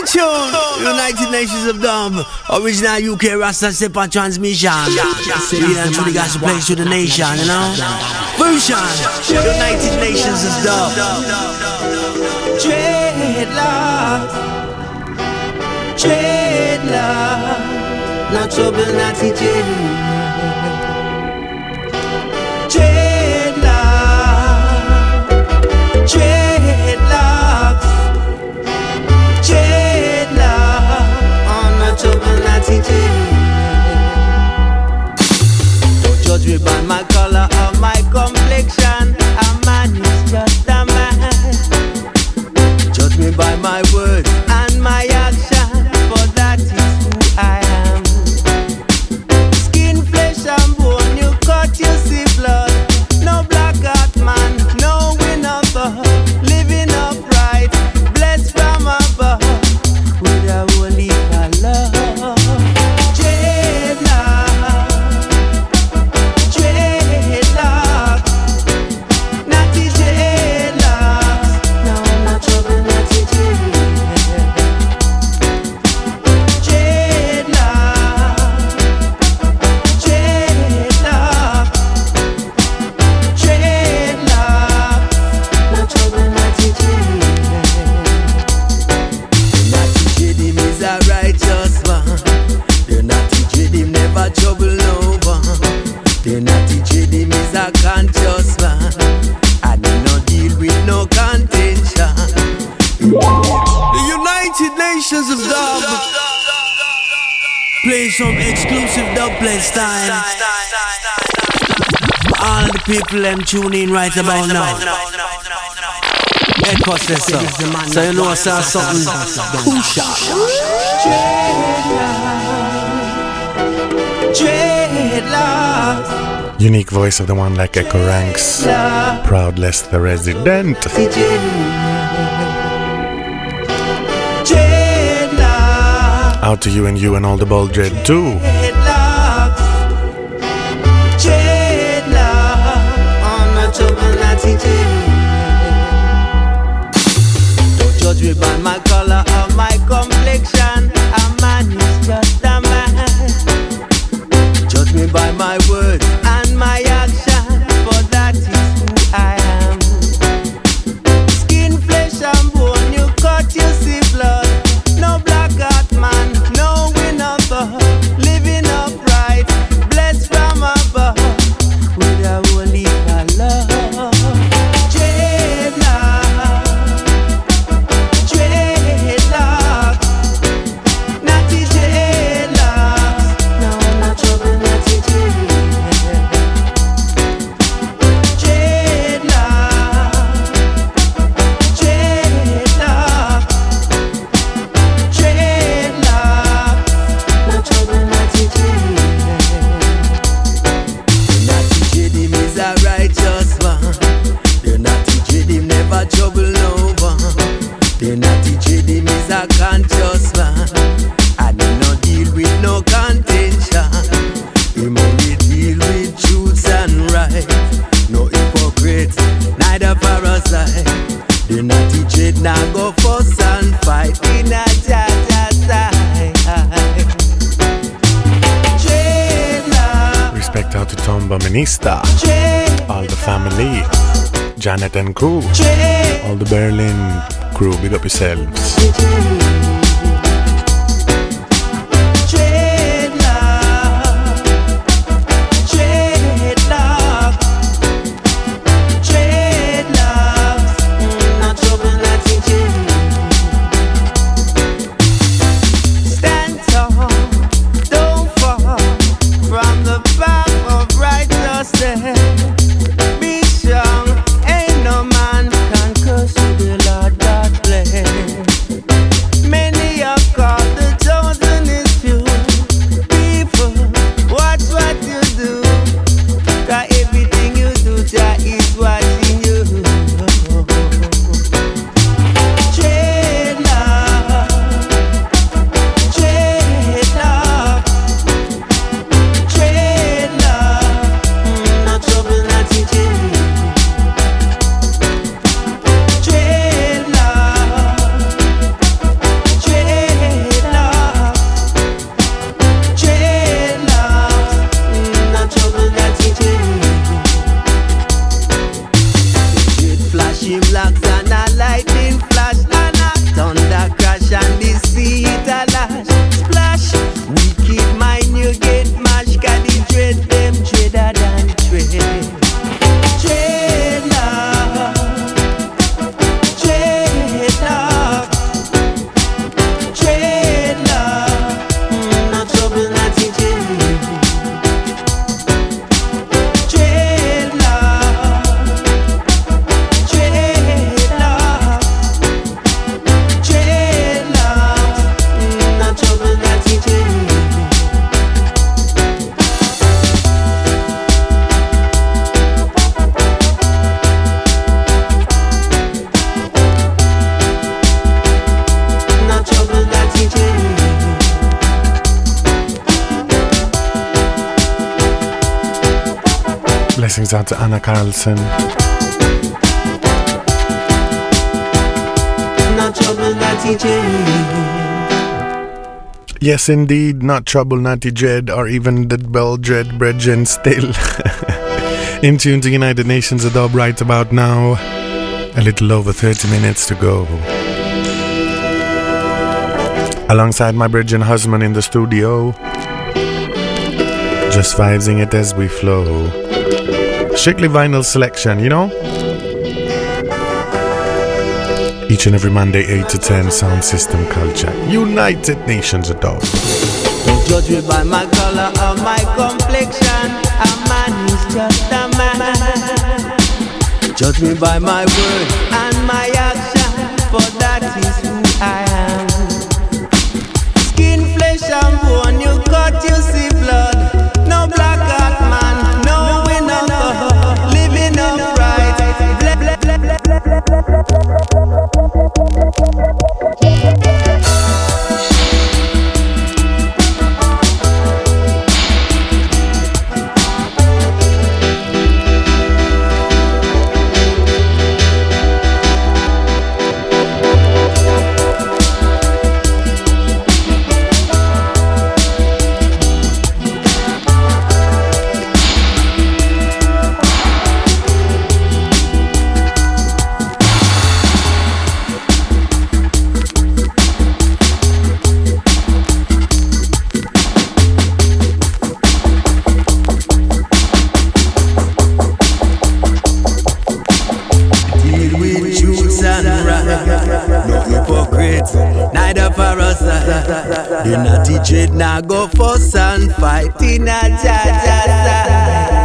tune. United Nations of Dub. Original U K Rasta Step on transmission. Lead and truly got to place to the nation, you know. Fusion. United Nations of Dub. Dreadlock, dreadlock, not trouble, not teaching. Dreadlock, dreadlocks, dreadlock, oh, not trouble, not teaching. Don't judge me by my color or my complexion. A man is just a man. Judge me by my words and my action, for that is who I am. Skin, flesh and bone, you cut, you see blood. No black heart man, no winner, living upright, blessed from above, with a holy love. Dreadlock, dreadlock, natty dreadlocks. No, I'm not trouble, natty dreadlock, dreadlock, dreadlock, no trouble, natty dreadlock. Natty dread is a righteous one. The natty dread never trouble no one. The natty dread is a conscious man, and he no deal with no contention. The United Nations of Dub. Play some exclusive dubplate style. All of the people them tune in right about now. Echo says so. So you know I saw something. Pusha. Dreadlock, Unique voice of the one like Echo Ranks. Proud Leicester resident. dreadlock, Out to you and you and all the bald dread too. dreadlock, dreadlock, oh, not trouble, natty dreadlock. Don't judge me by my color or my complexion. A man is just a man. Judge me by my words and my action, for that is who I am. Skin, flesh and bone, you cut, you see blood. No black heart man, no winner, living upright, blessed from above, with a holy love. Dreadlock, dreadlock, natty dreadlocks. No, I'm not trouble, natty dreadlock. Dreadlock, dreadlock, dreadlock, no trouble, natty dreadlock. The natty dread is a righteous one. The natty dread never trouble no one. The natty dread is a conscious man, and he no deal with no contention. He only deal with truths and right. No hypocrites, neither parasite. The natty dread now go fuss and fight in a jazz side. Dreadlock, Respect out to Tomba Minister. All the family. Janet and crew. All the Berlin crew. Big up yourselves. dreadlock, dreadlock, dreadlocks, mm, not trouble, natty dreadlock. Stand tall, don't fall from the path of righteousness. Be strong, ain't no man can curse you, the Lord God bless. Greetings out to Anna Carlson. Not trouble, Natty Dread. Yes, indeed, not Trouble, Natty Dread, or even the Bell Dread Bredgen still. In tune to United Nations of Dub right about now. A little over thirty minutes to go. Alongside my Bredgen husband in the studio. Just vibing it as we flow. Strictly vinyl selection, you know? Each and every Monday, eight to ten, Sound System Culture. United Nations of Dub. Don't judge me by my color or my complexion. A man is just a man. Judge me by my word and my action, for that is who I am. Skin, flesh and bone, you cut, you see blood. No black heart man, no winner, living upright. Ble- ble- ble- ble- ble- ble- ble- ble- The Natty Dread now go fuss and fight in a ja-ja-ja.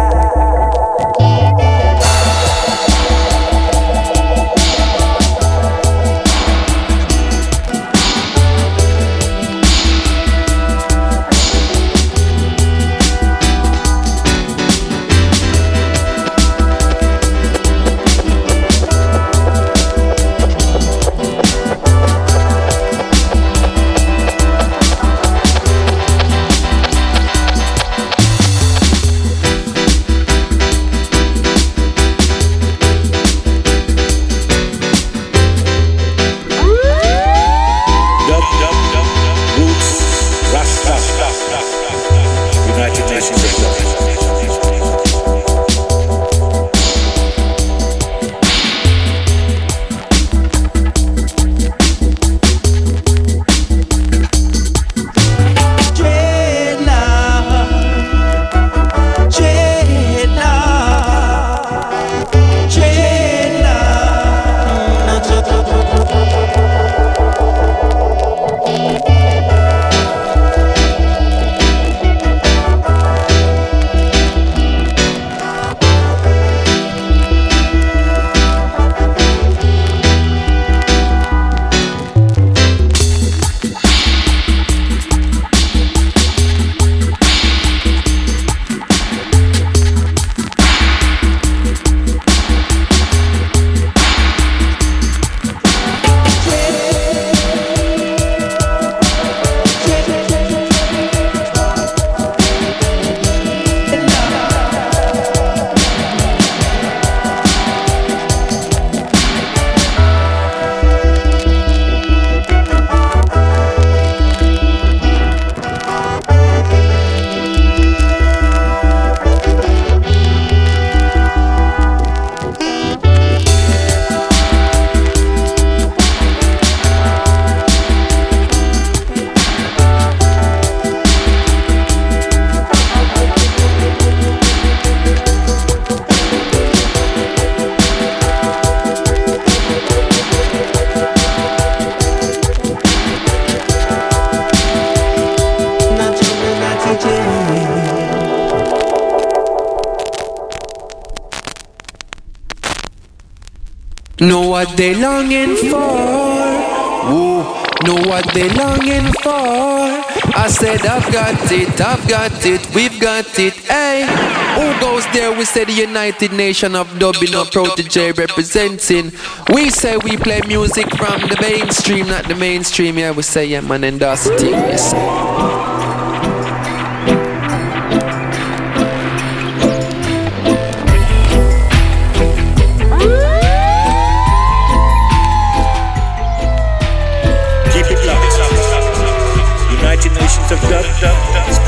Know what they longing for. Ooh, know what they longing for. I said I've got it, I've got it, we've got it, hey. Who goes there? We say the United Nation of Dub, no protege representing. We say we play music from the mainstream, not the mainstream. Yeah, we say yeah man, and that's the thing, yes.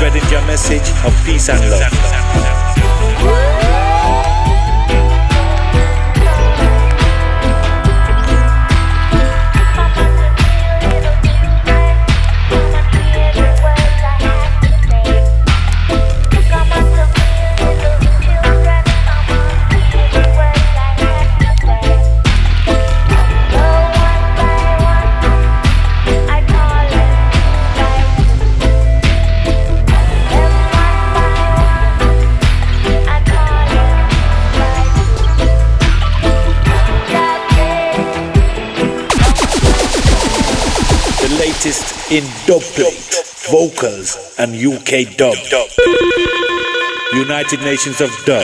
spreading your message of peace and love. In dubplate, vocals, and U K dub. United Nations of Dub.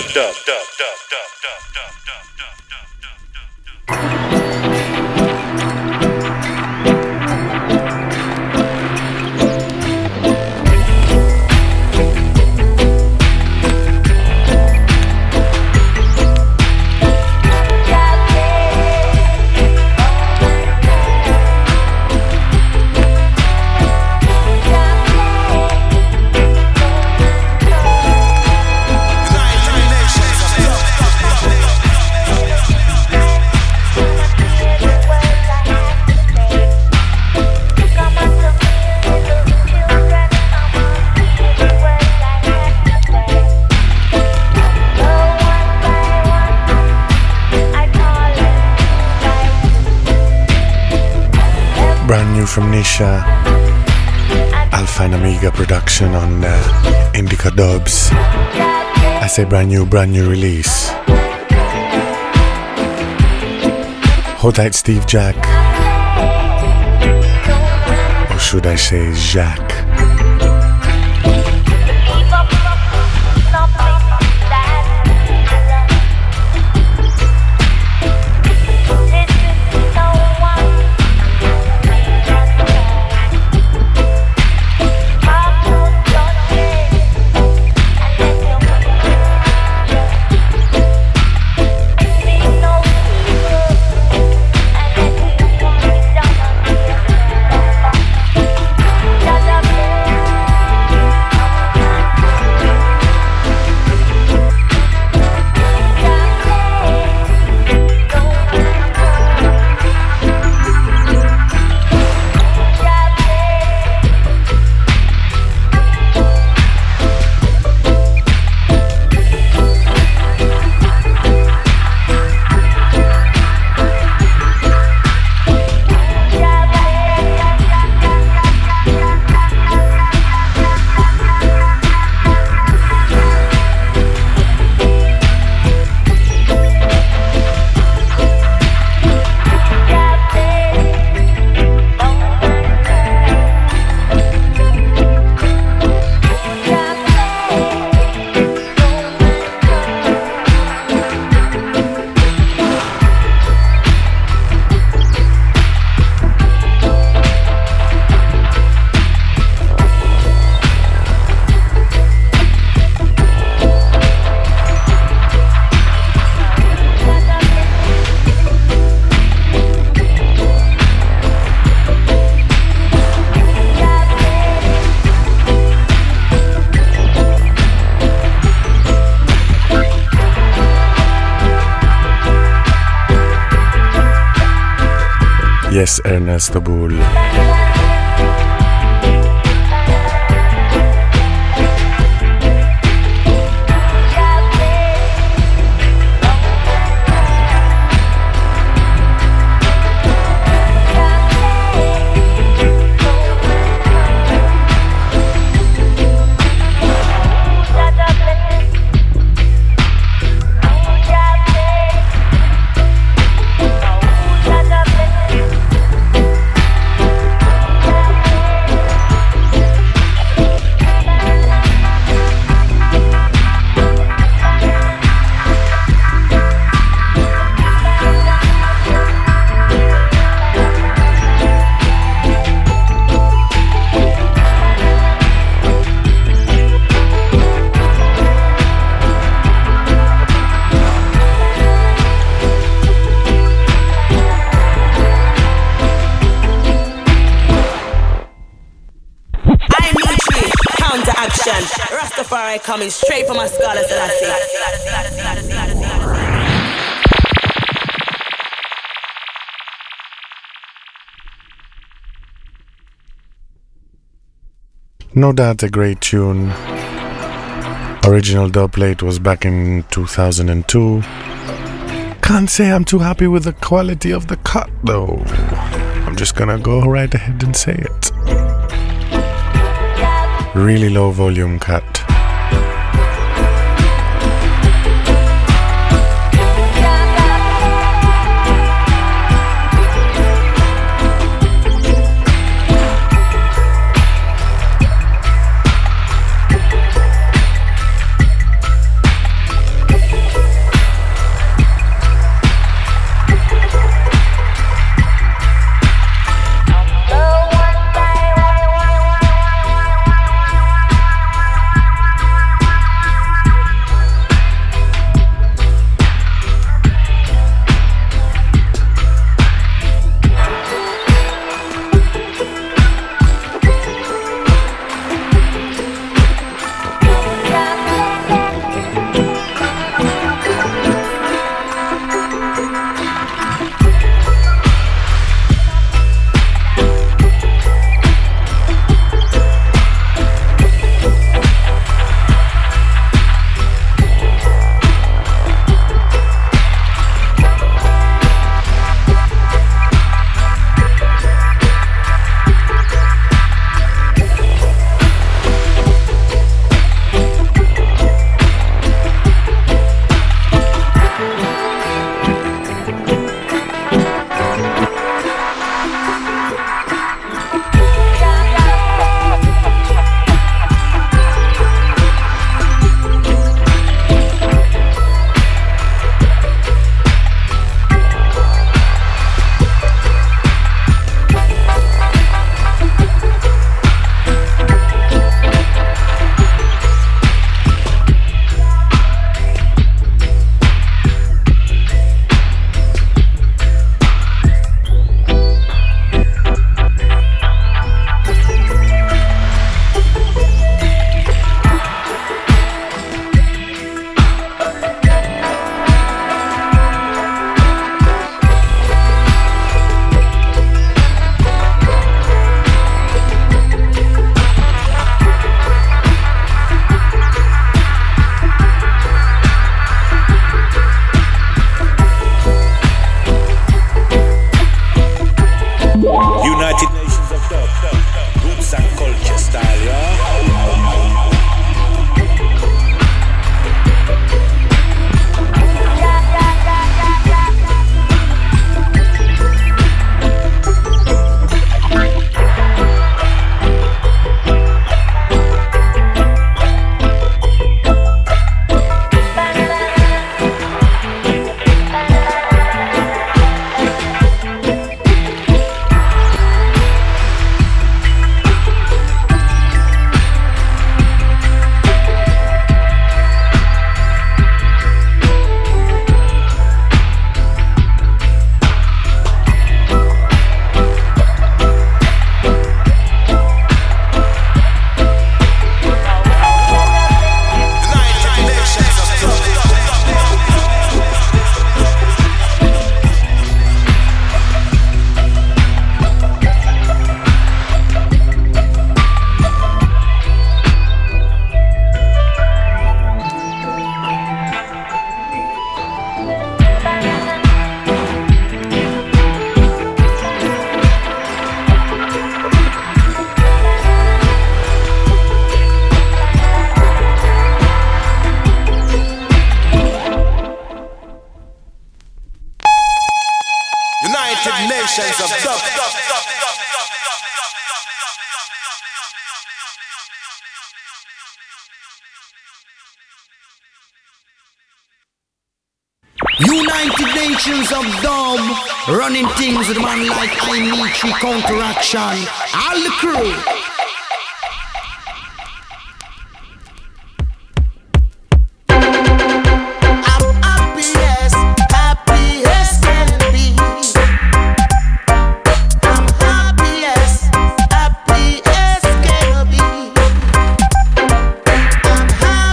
From Nisha, Alpha and Omega production on uh, Indica Dubs. I say brand new, brand new release. Hold tight, Steve Jack. Or should I say Jacques? Yes, Ernesto Bull. Rastafari coming straight from my scholars that I No doubt a great tune. Original dubplate was back in two thousand two. Can't say I'm too happy with the quality of the cut though. I'm just gonna go right ahead and say it. Really low volume cut. Nations of Dub. United Nations of Dub, running things with a man like Imitri, Counteraction, all the crew. I'm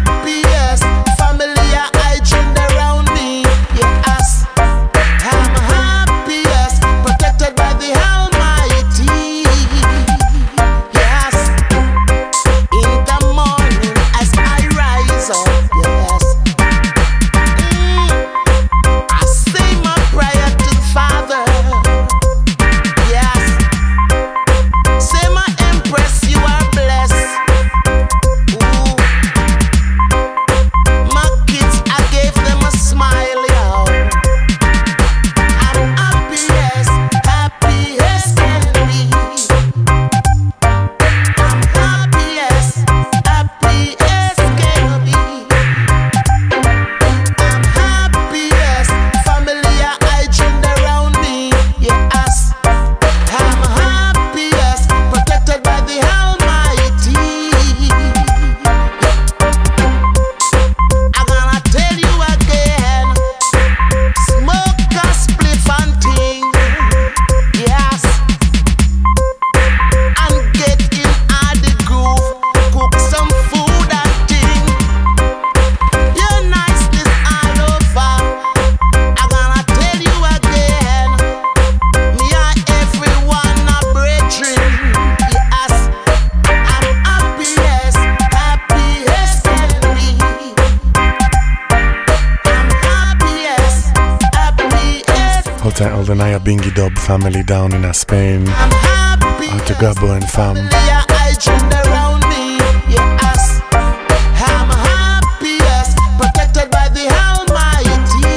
to all the Naya Bingy Dub family down in Spain. Out to Gabo and fam. I turned around me, yes. I'm happiest, protected by the Almighty.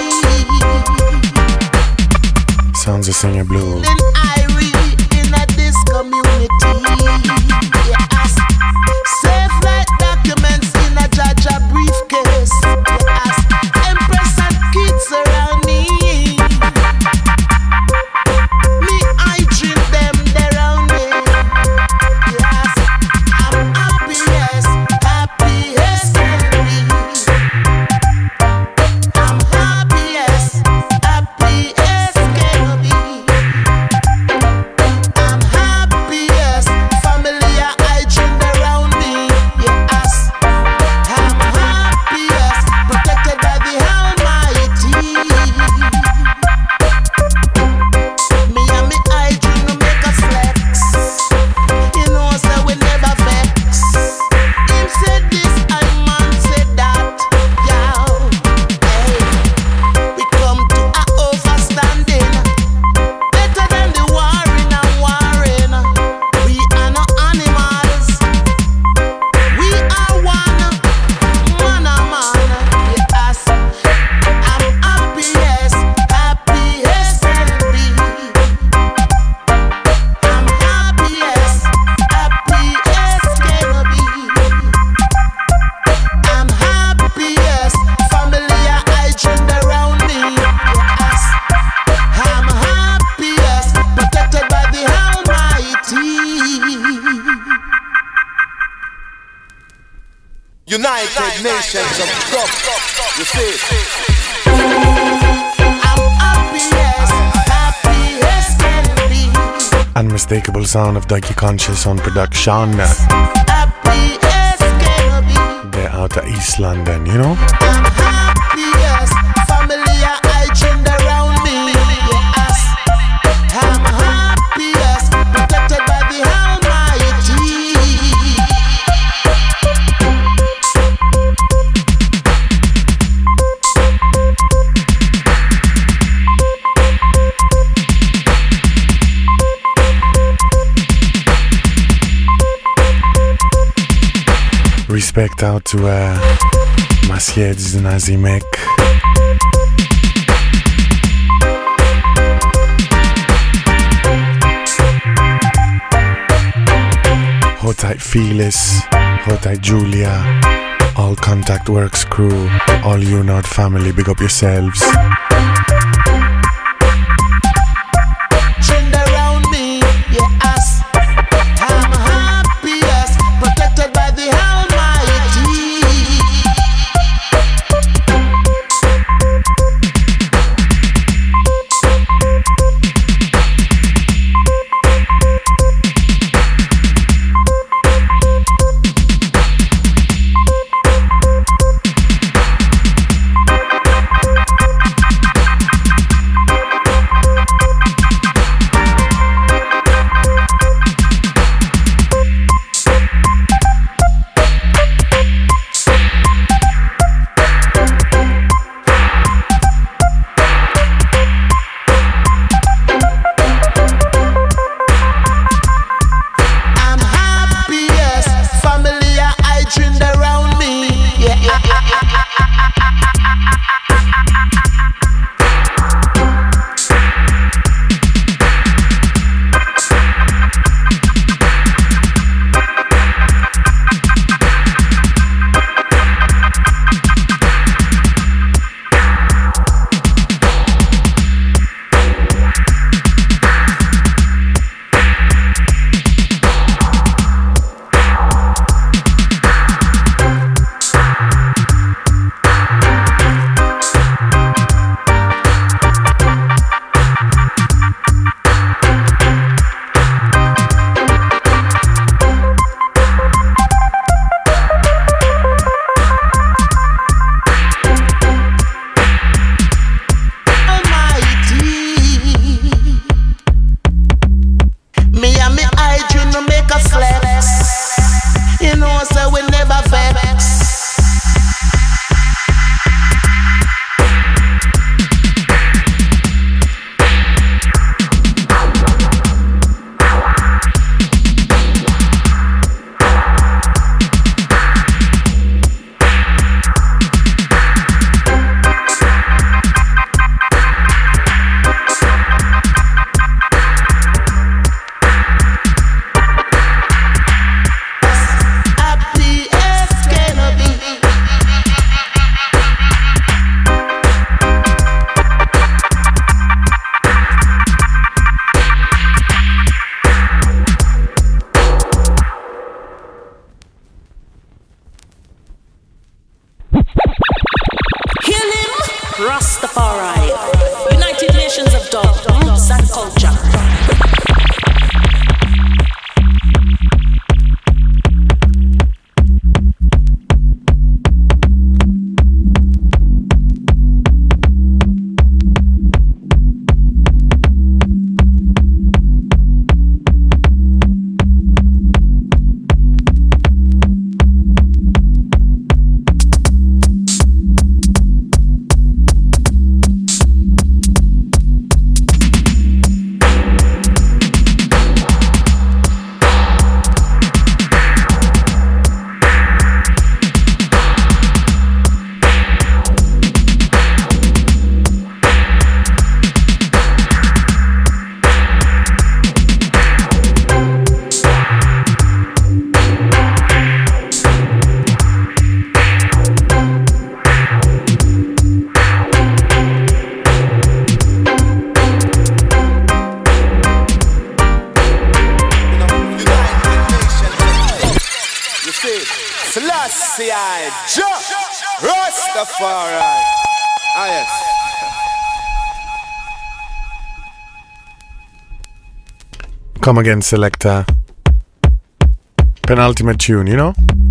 Sounds of Singer Blue. Then I read in a this community, yes. Safe like documents in a Jaja briefcase, yes. Empress and kids around me. Me, I dream them, they're around me. Yes, I'm happiest, happiest can be. I'm happiest, happiest can be. I'm happiest, family I dream around me. Yes, I'm happiest, protected by the Almighty. Me and me I dream to make a flex. You know, say we never vex. Him said this, I man said that. Yo, hey, we come to a overstanding. Better than the warring and warring. We are no animals. We are one, man a man. Yes, I'm happiest, happiest can be. I'm happiest, happiest can be. I'm happiest, family I dreamed around me. Yes, I'm happiest, protected by the Almighty. United Nations of Dub. You see? I'm happiest, happiest can be. Unmistakable sound of Dikey Conscious on production. Happiest can be. They're out of East London, you know? Happiest, family I dreamed around me. Yes, I'm happiest, protected by the Almighty. Respect out to uh, Masiedz Nazimek. Hold tight Felis, hold tight Julia, all Contact Works crew, all you not family, big up yourselves. Trend around me, yes. I'm happiest, protected by the Almighty. Rastafari. Ah, yes. Come again, selector. Penultimate tune, you know?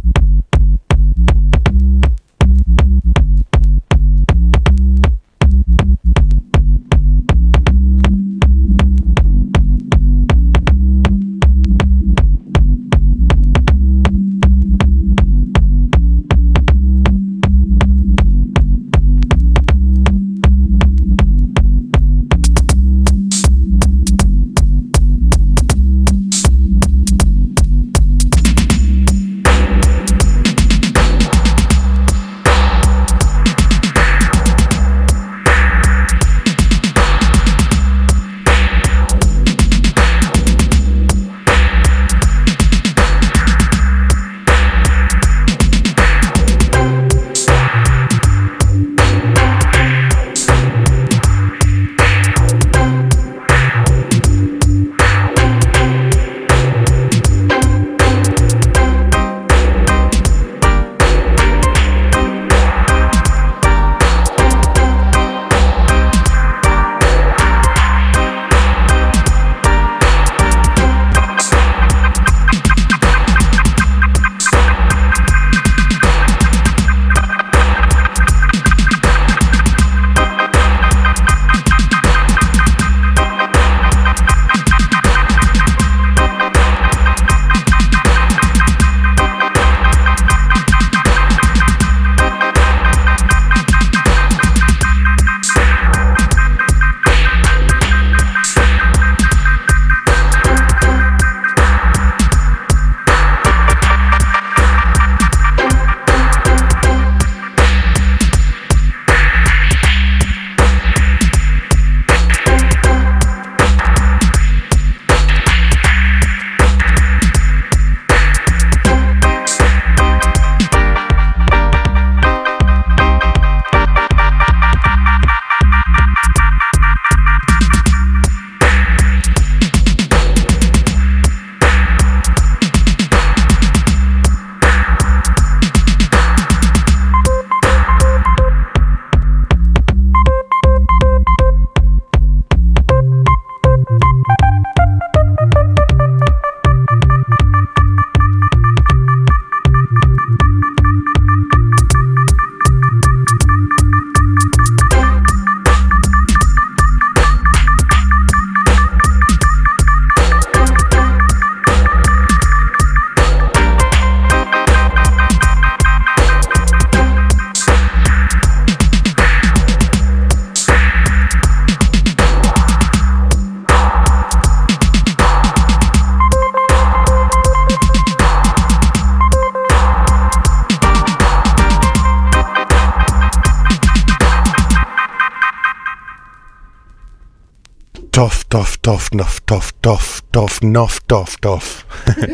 Tough, tough, tough, nuff, tough, tough, tough, nuff, tough, tough.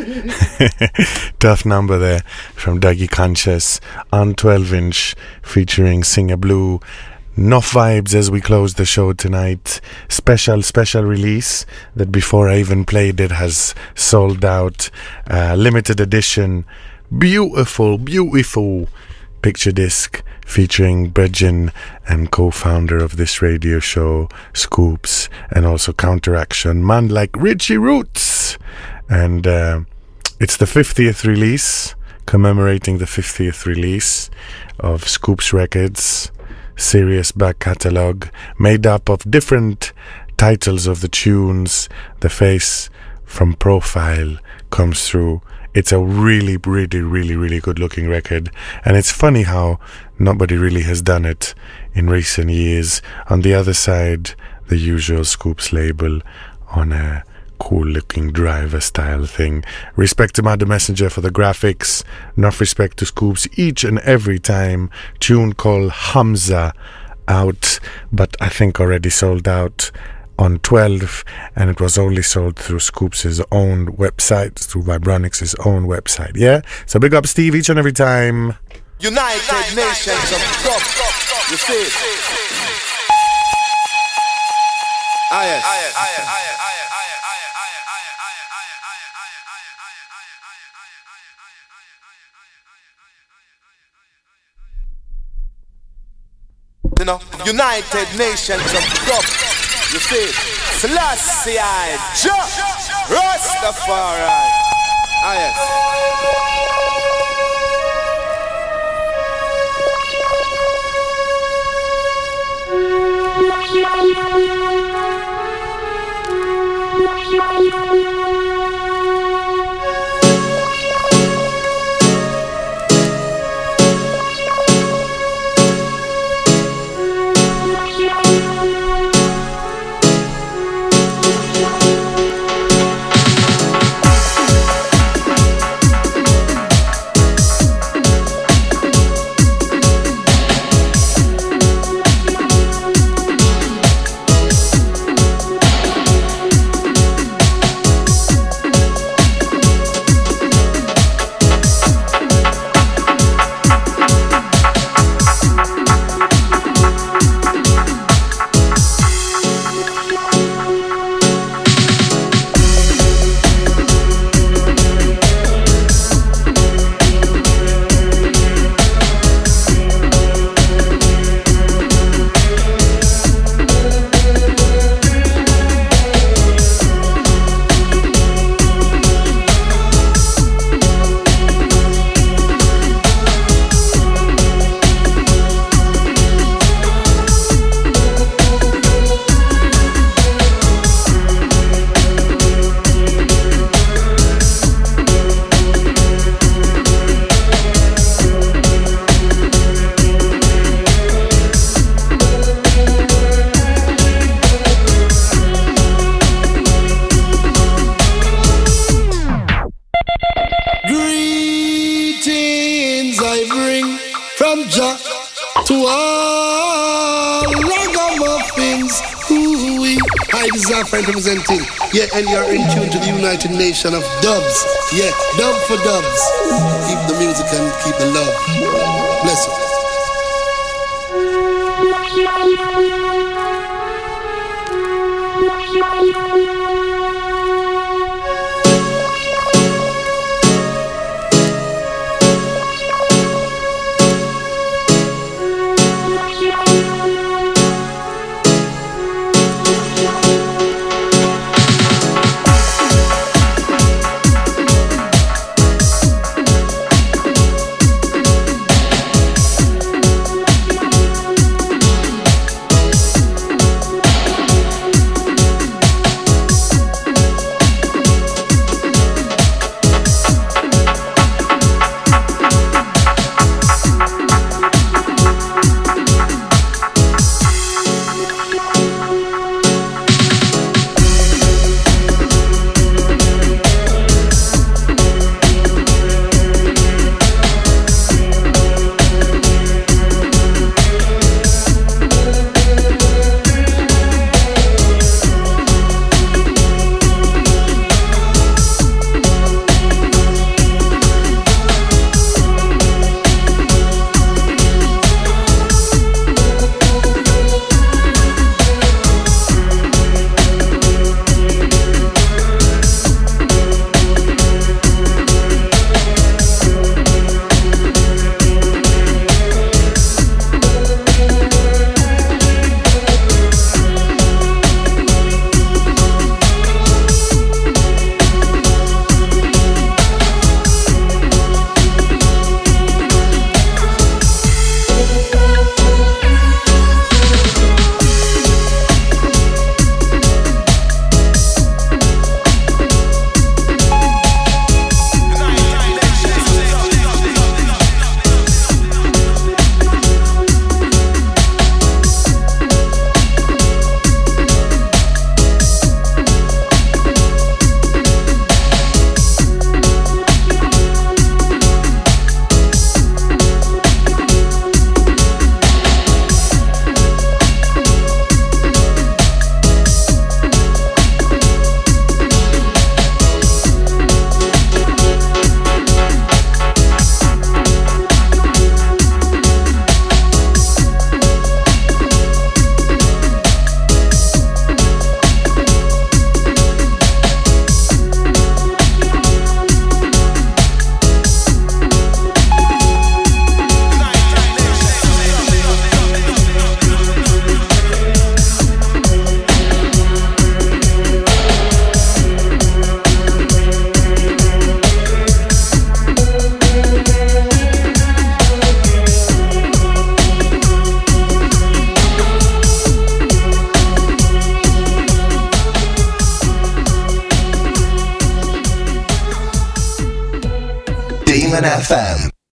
Tough number there from Dougie Conscious on twelve inch featuring Singer Blue. Enough vibes as we close the show tonight. Special, special release that before I even played it has sold out. Uh, limited edition. Beautiful, beautiful picture disc featuring Bridgen and co-founder of this radio show, Scoops, and also Counteraction, man like Richie Roots. And uh, it's the fiftieth release, commemorating the fiftieth release of Scoops Records. Serious back catalogue made up of different titles of the tunes. The face from Profile comes through. It's a really, really, really, really good looking record. And it's funny how nobody really has done it in recent years. On the other side, the usual Scoops label on a cool looking driver style thing. Respect to Mad the Messenger for the graphics. Enough respect to Scoops each and every time. Tune called Hamza out, but I think already sold out on twelve, and it was only sold through Scoops' own website, through Vibronics' own website. Yeah? So big up Steve each and every time. United Nations of Dub. You see? Ah, yes. Ah, yes. Ah, yes. Ah, yes. know, United Nations of Dub. You see, Selassie, Jah, Rastafari. Ah, yes. Representing, yeah, and you're in tune to the United Nation of Dubs. Yeah, dub for dubs. Keep the music and keep the love. Bless Demon F M.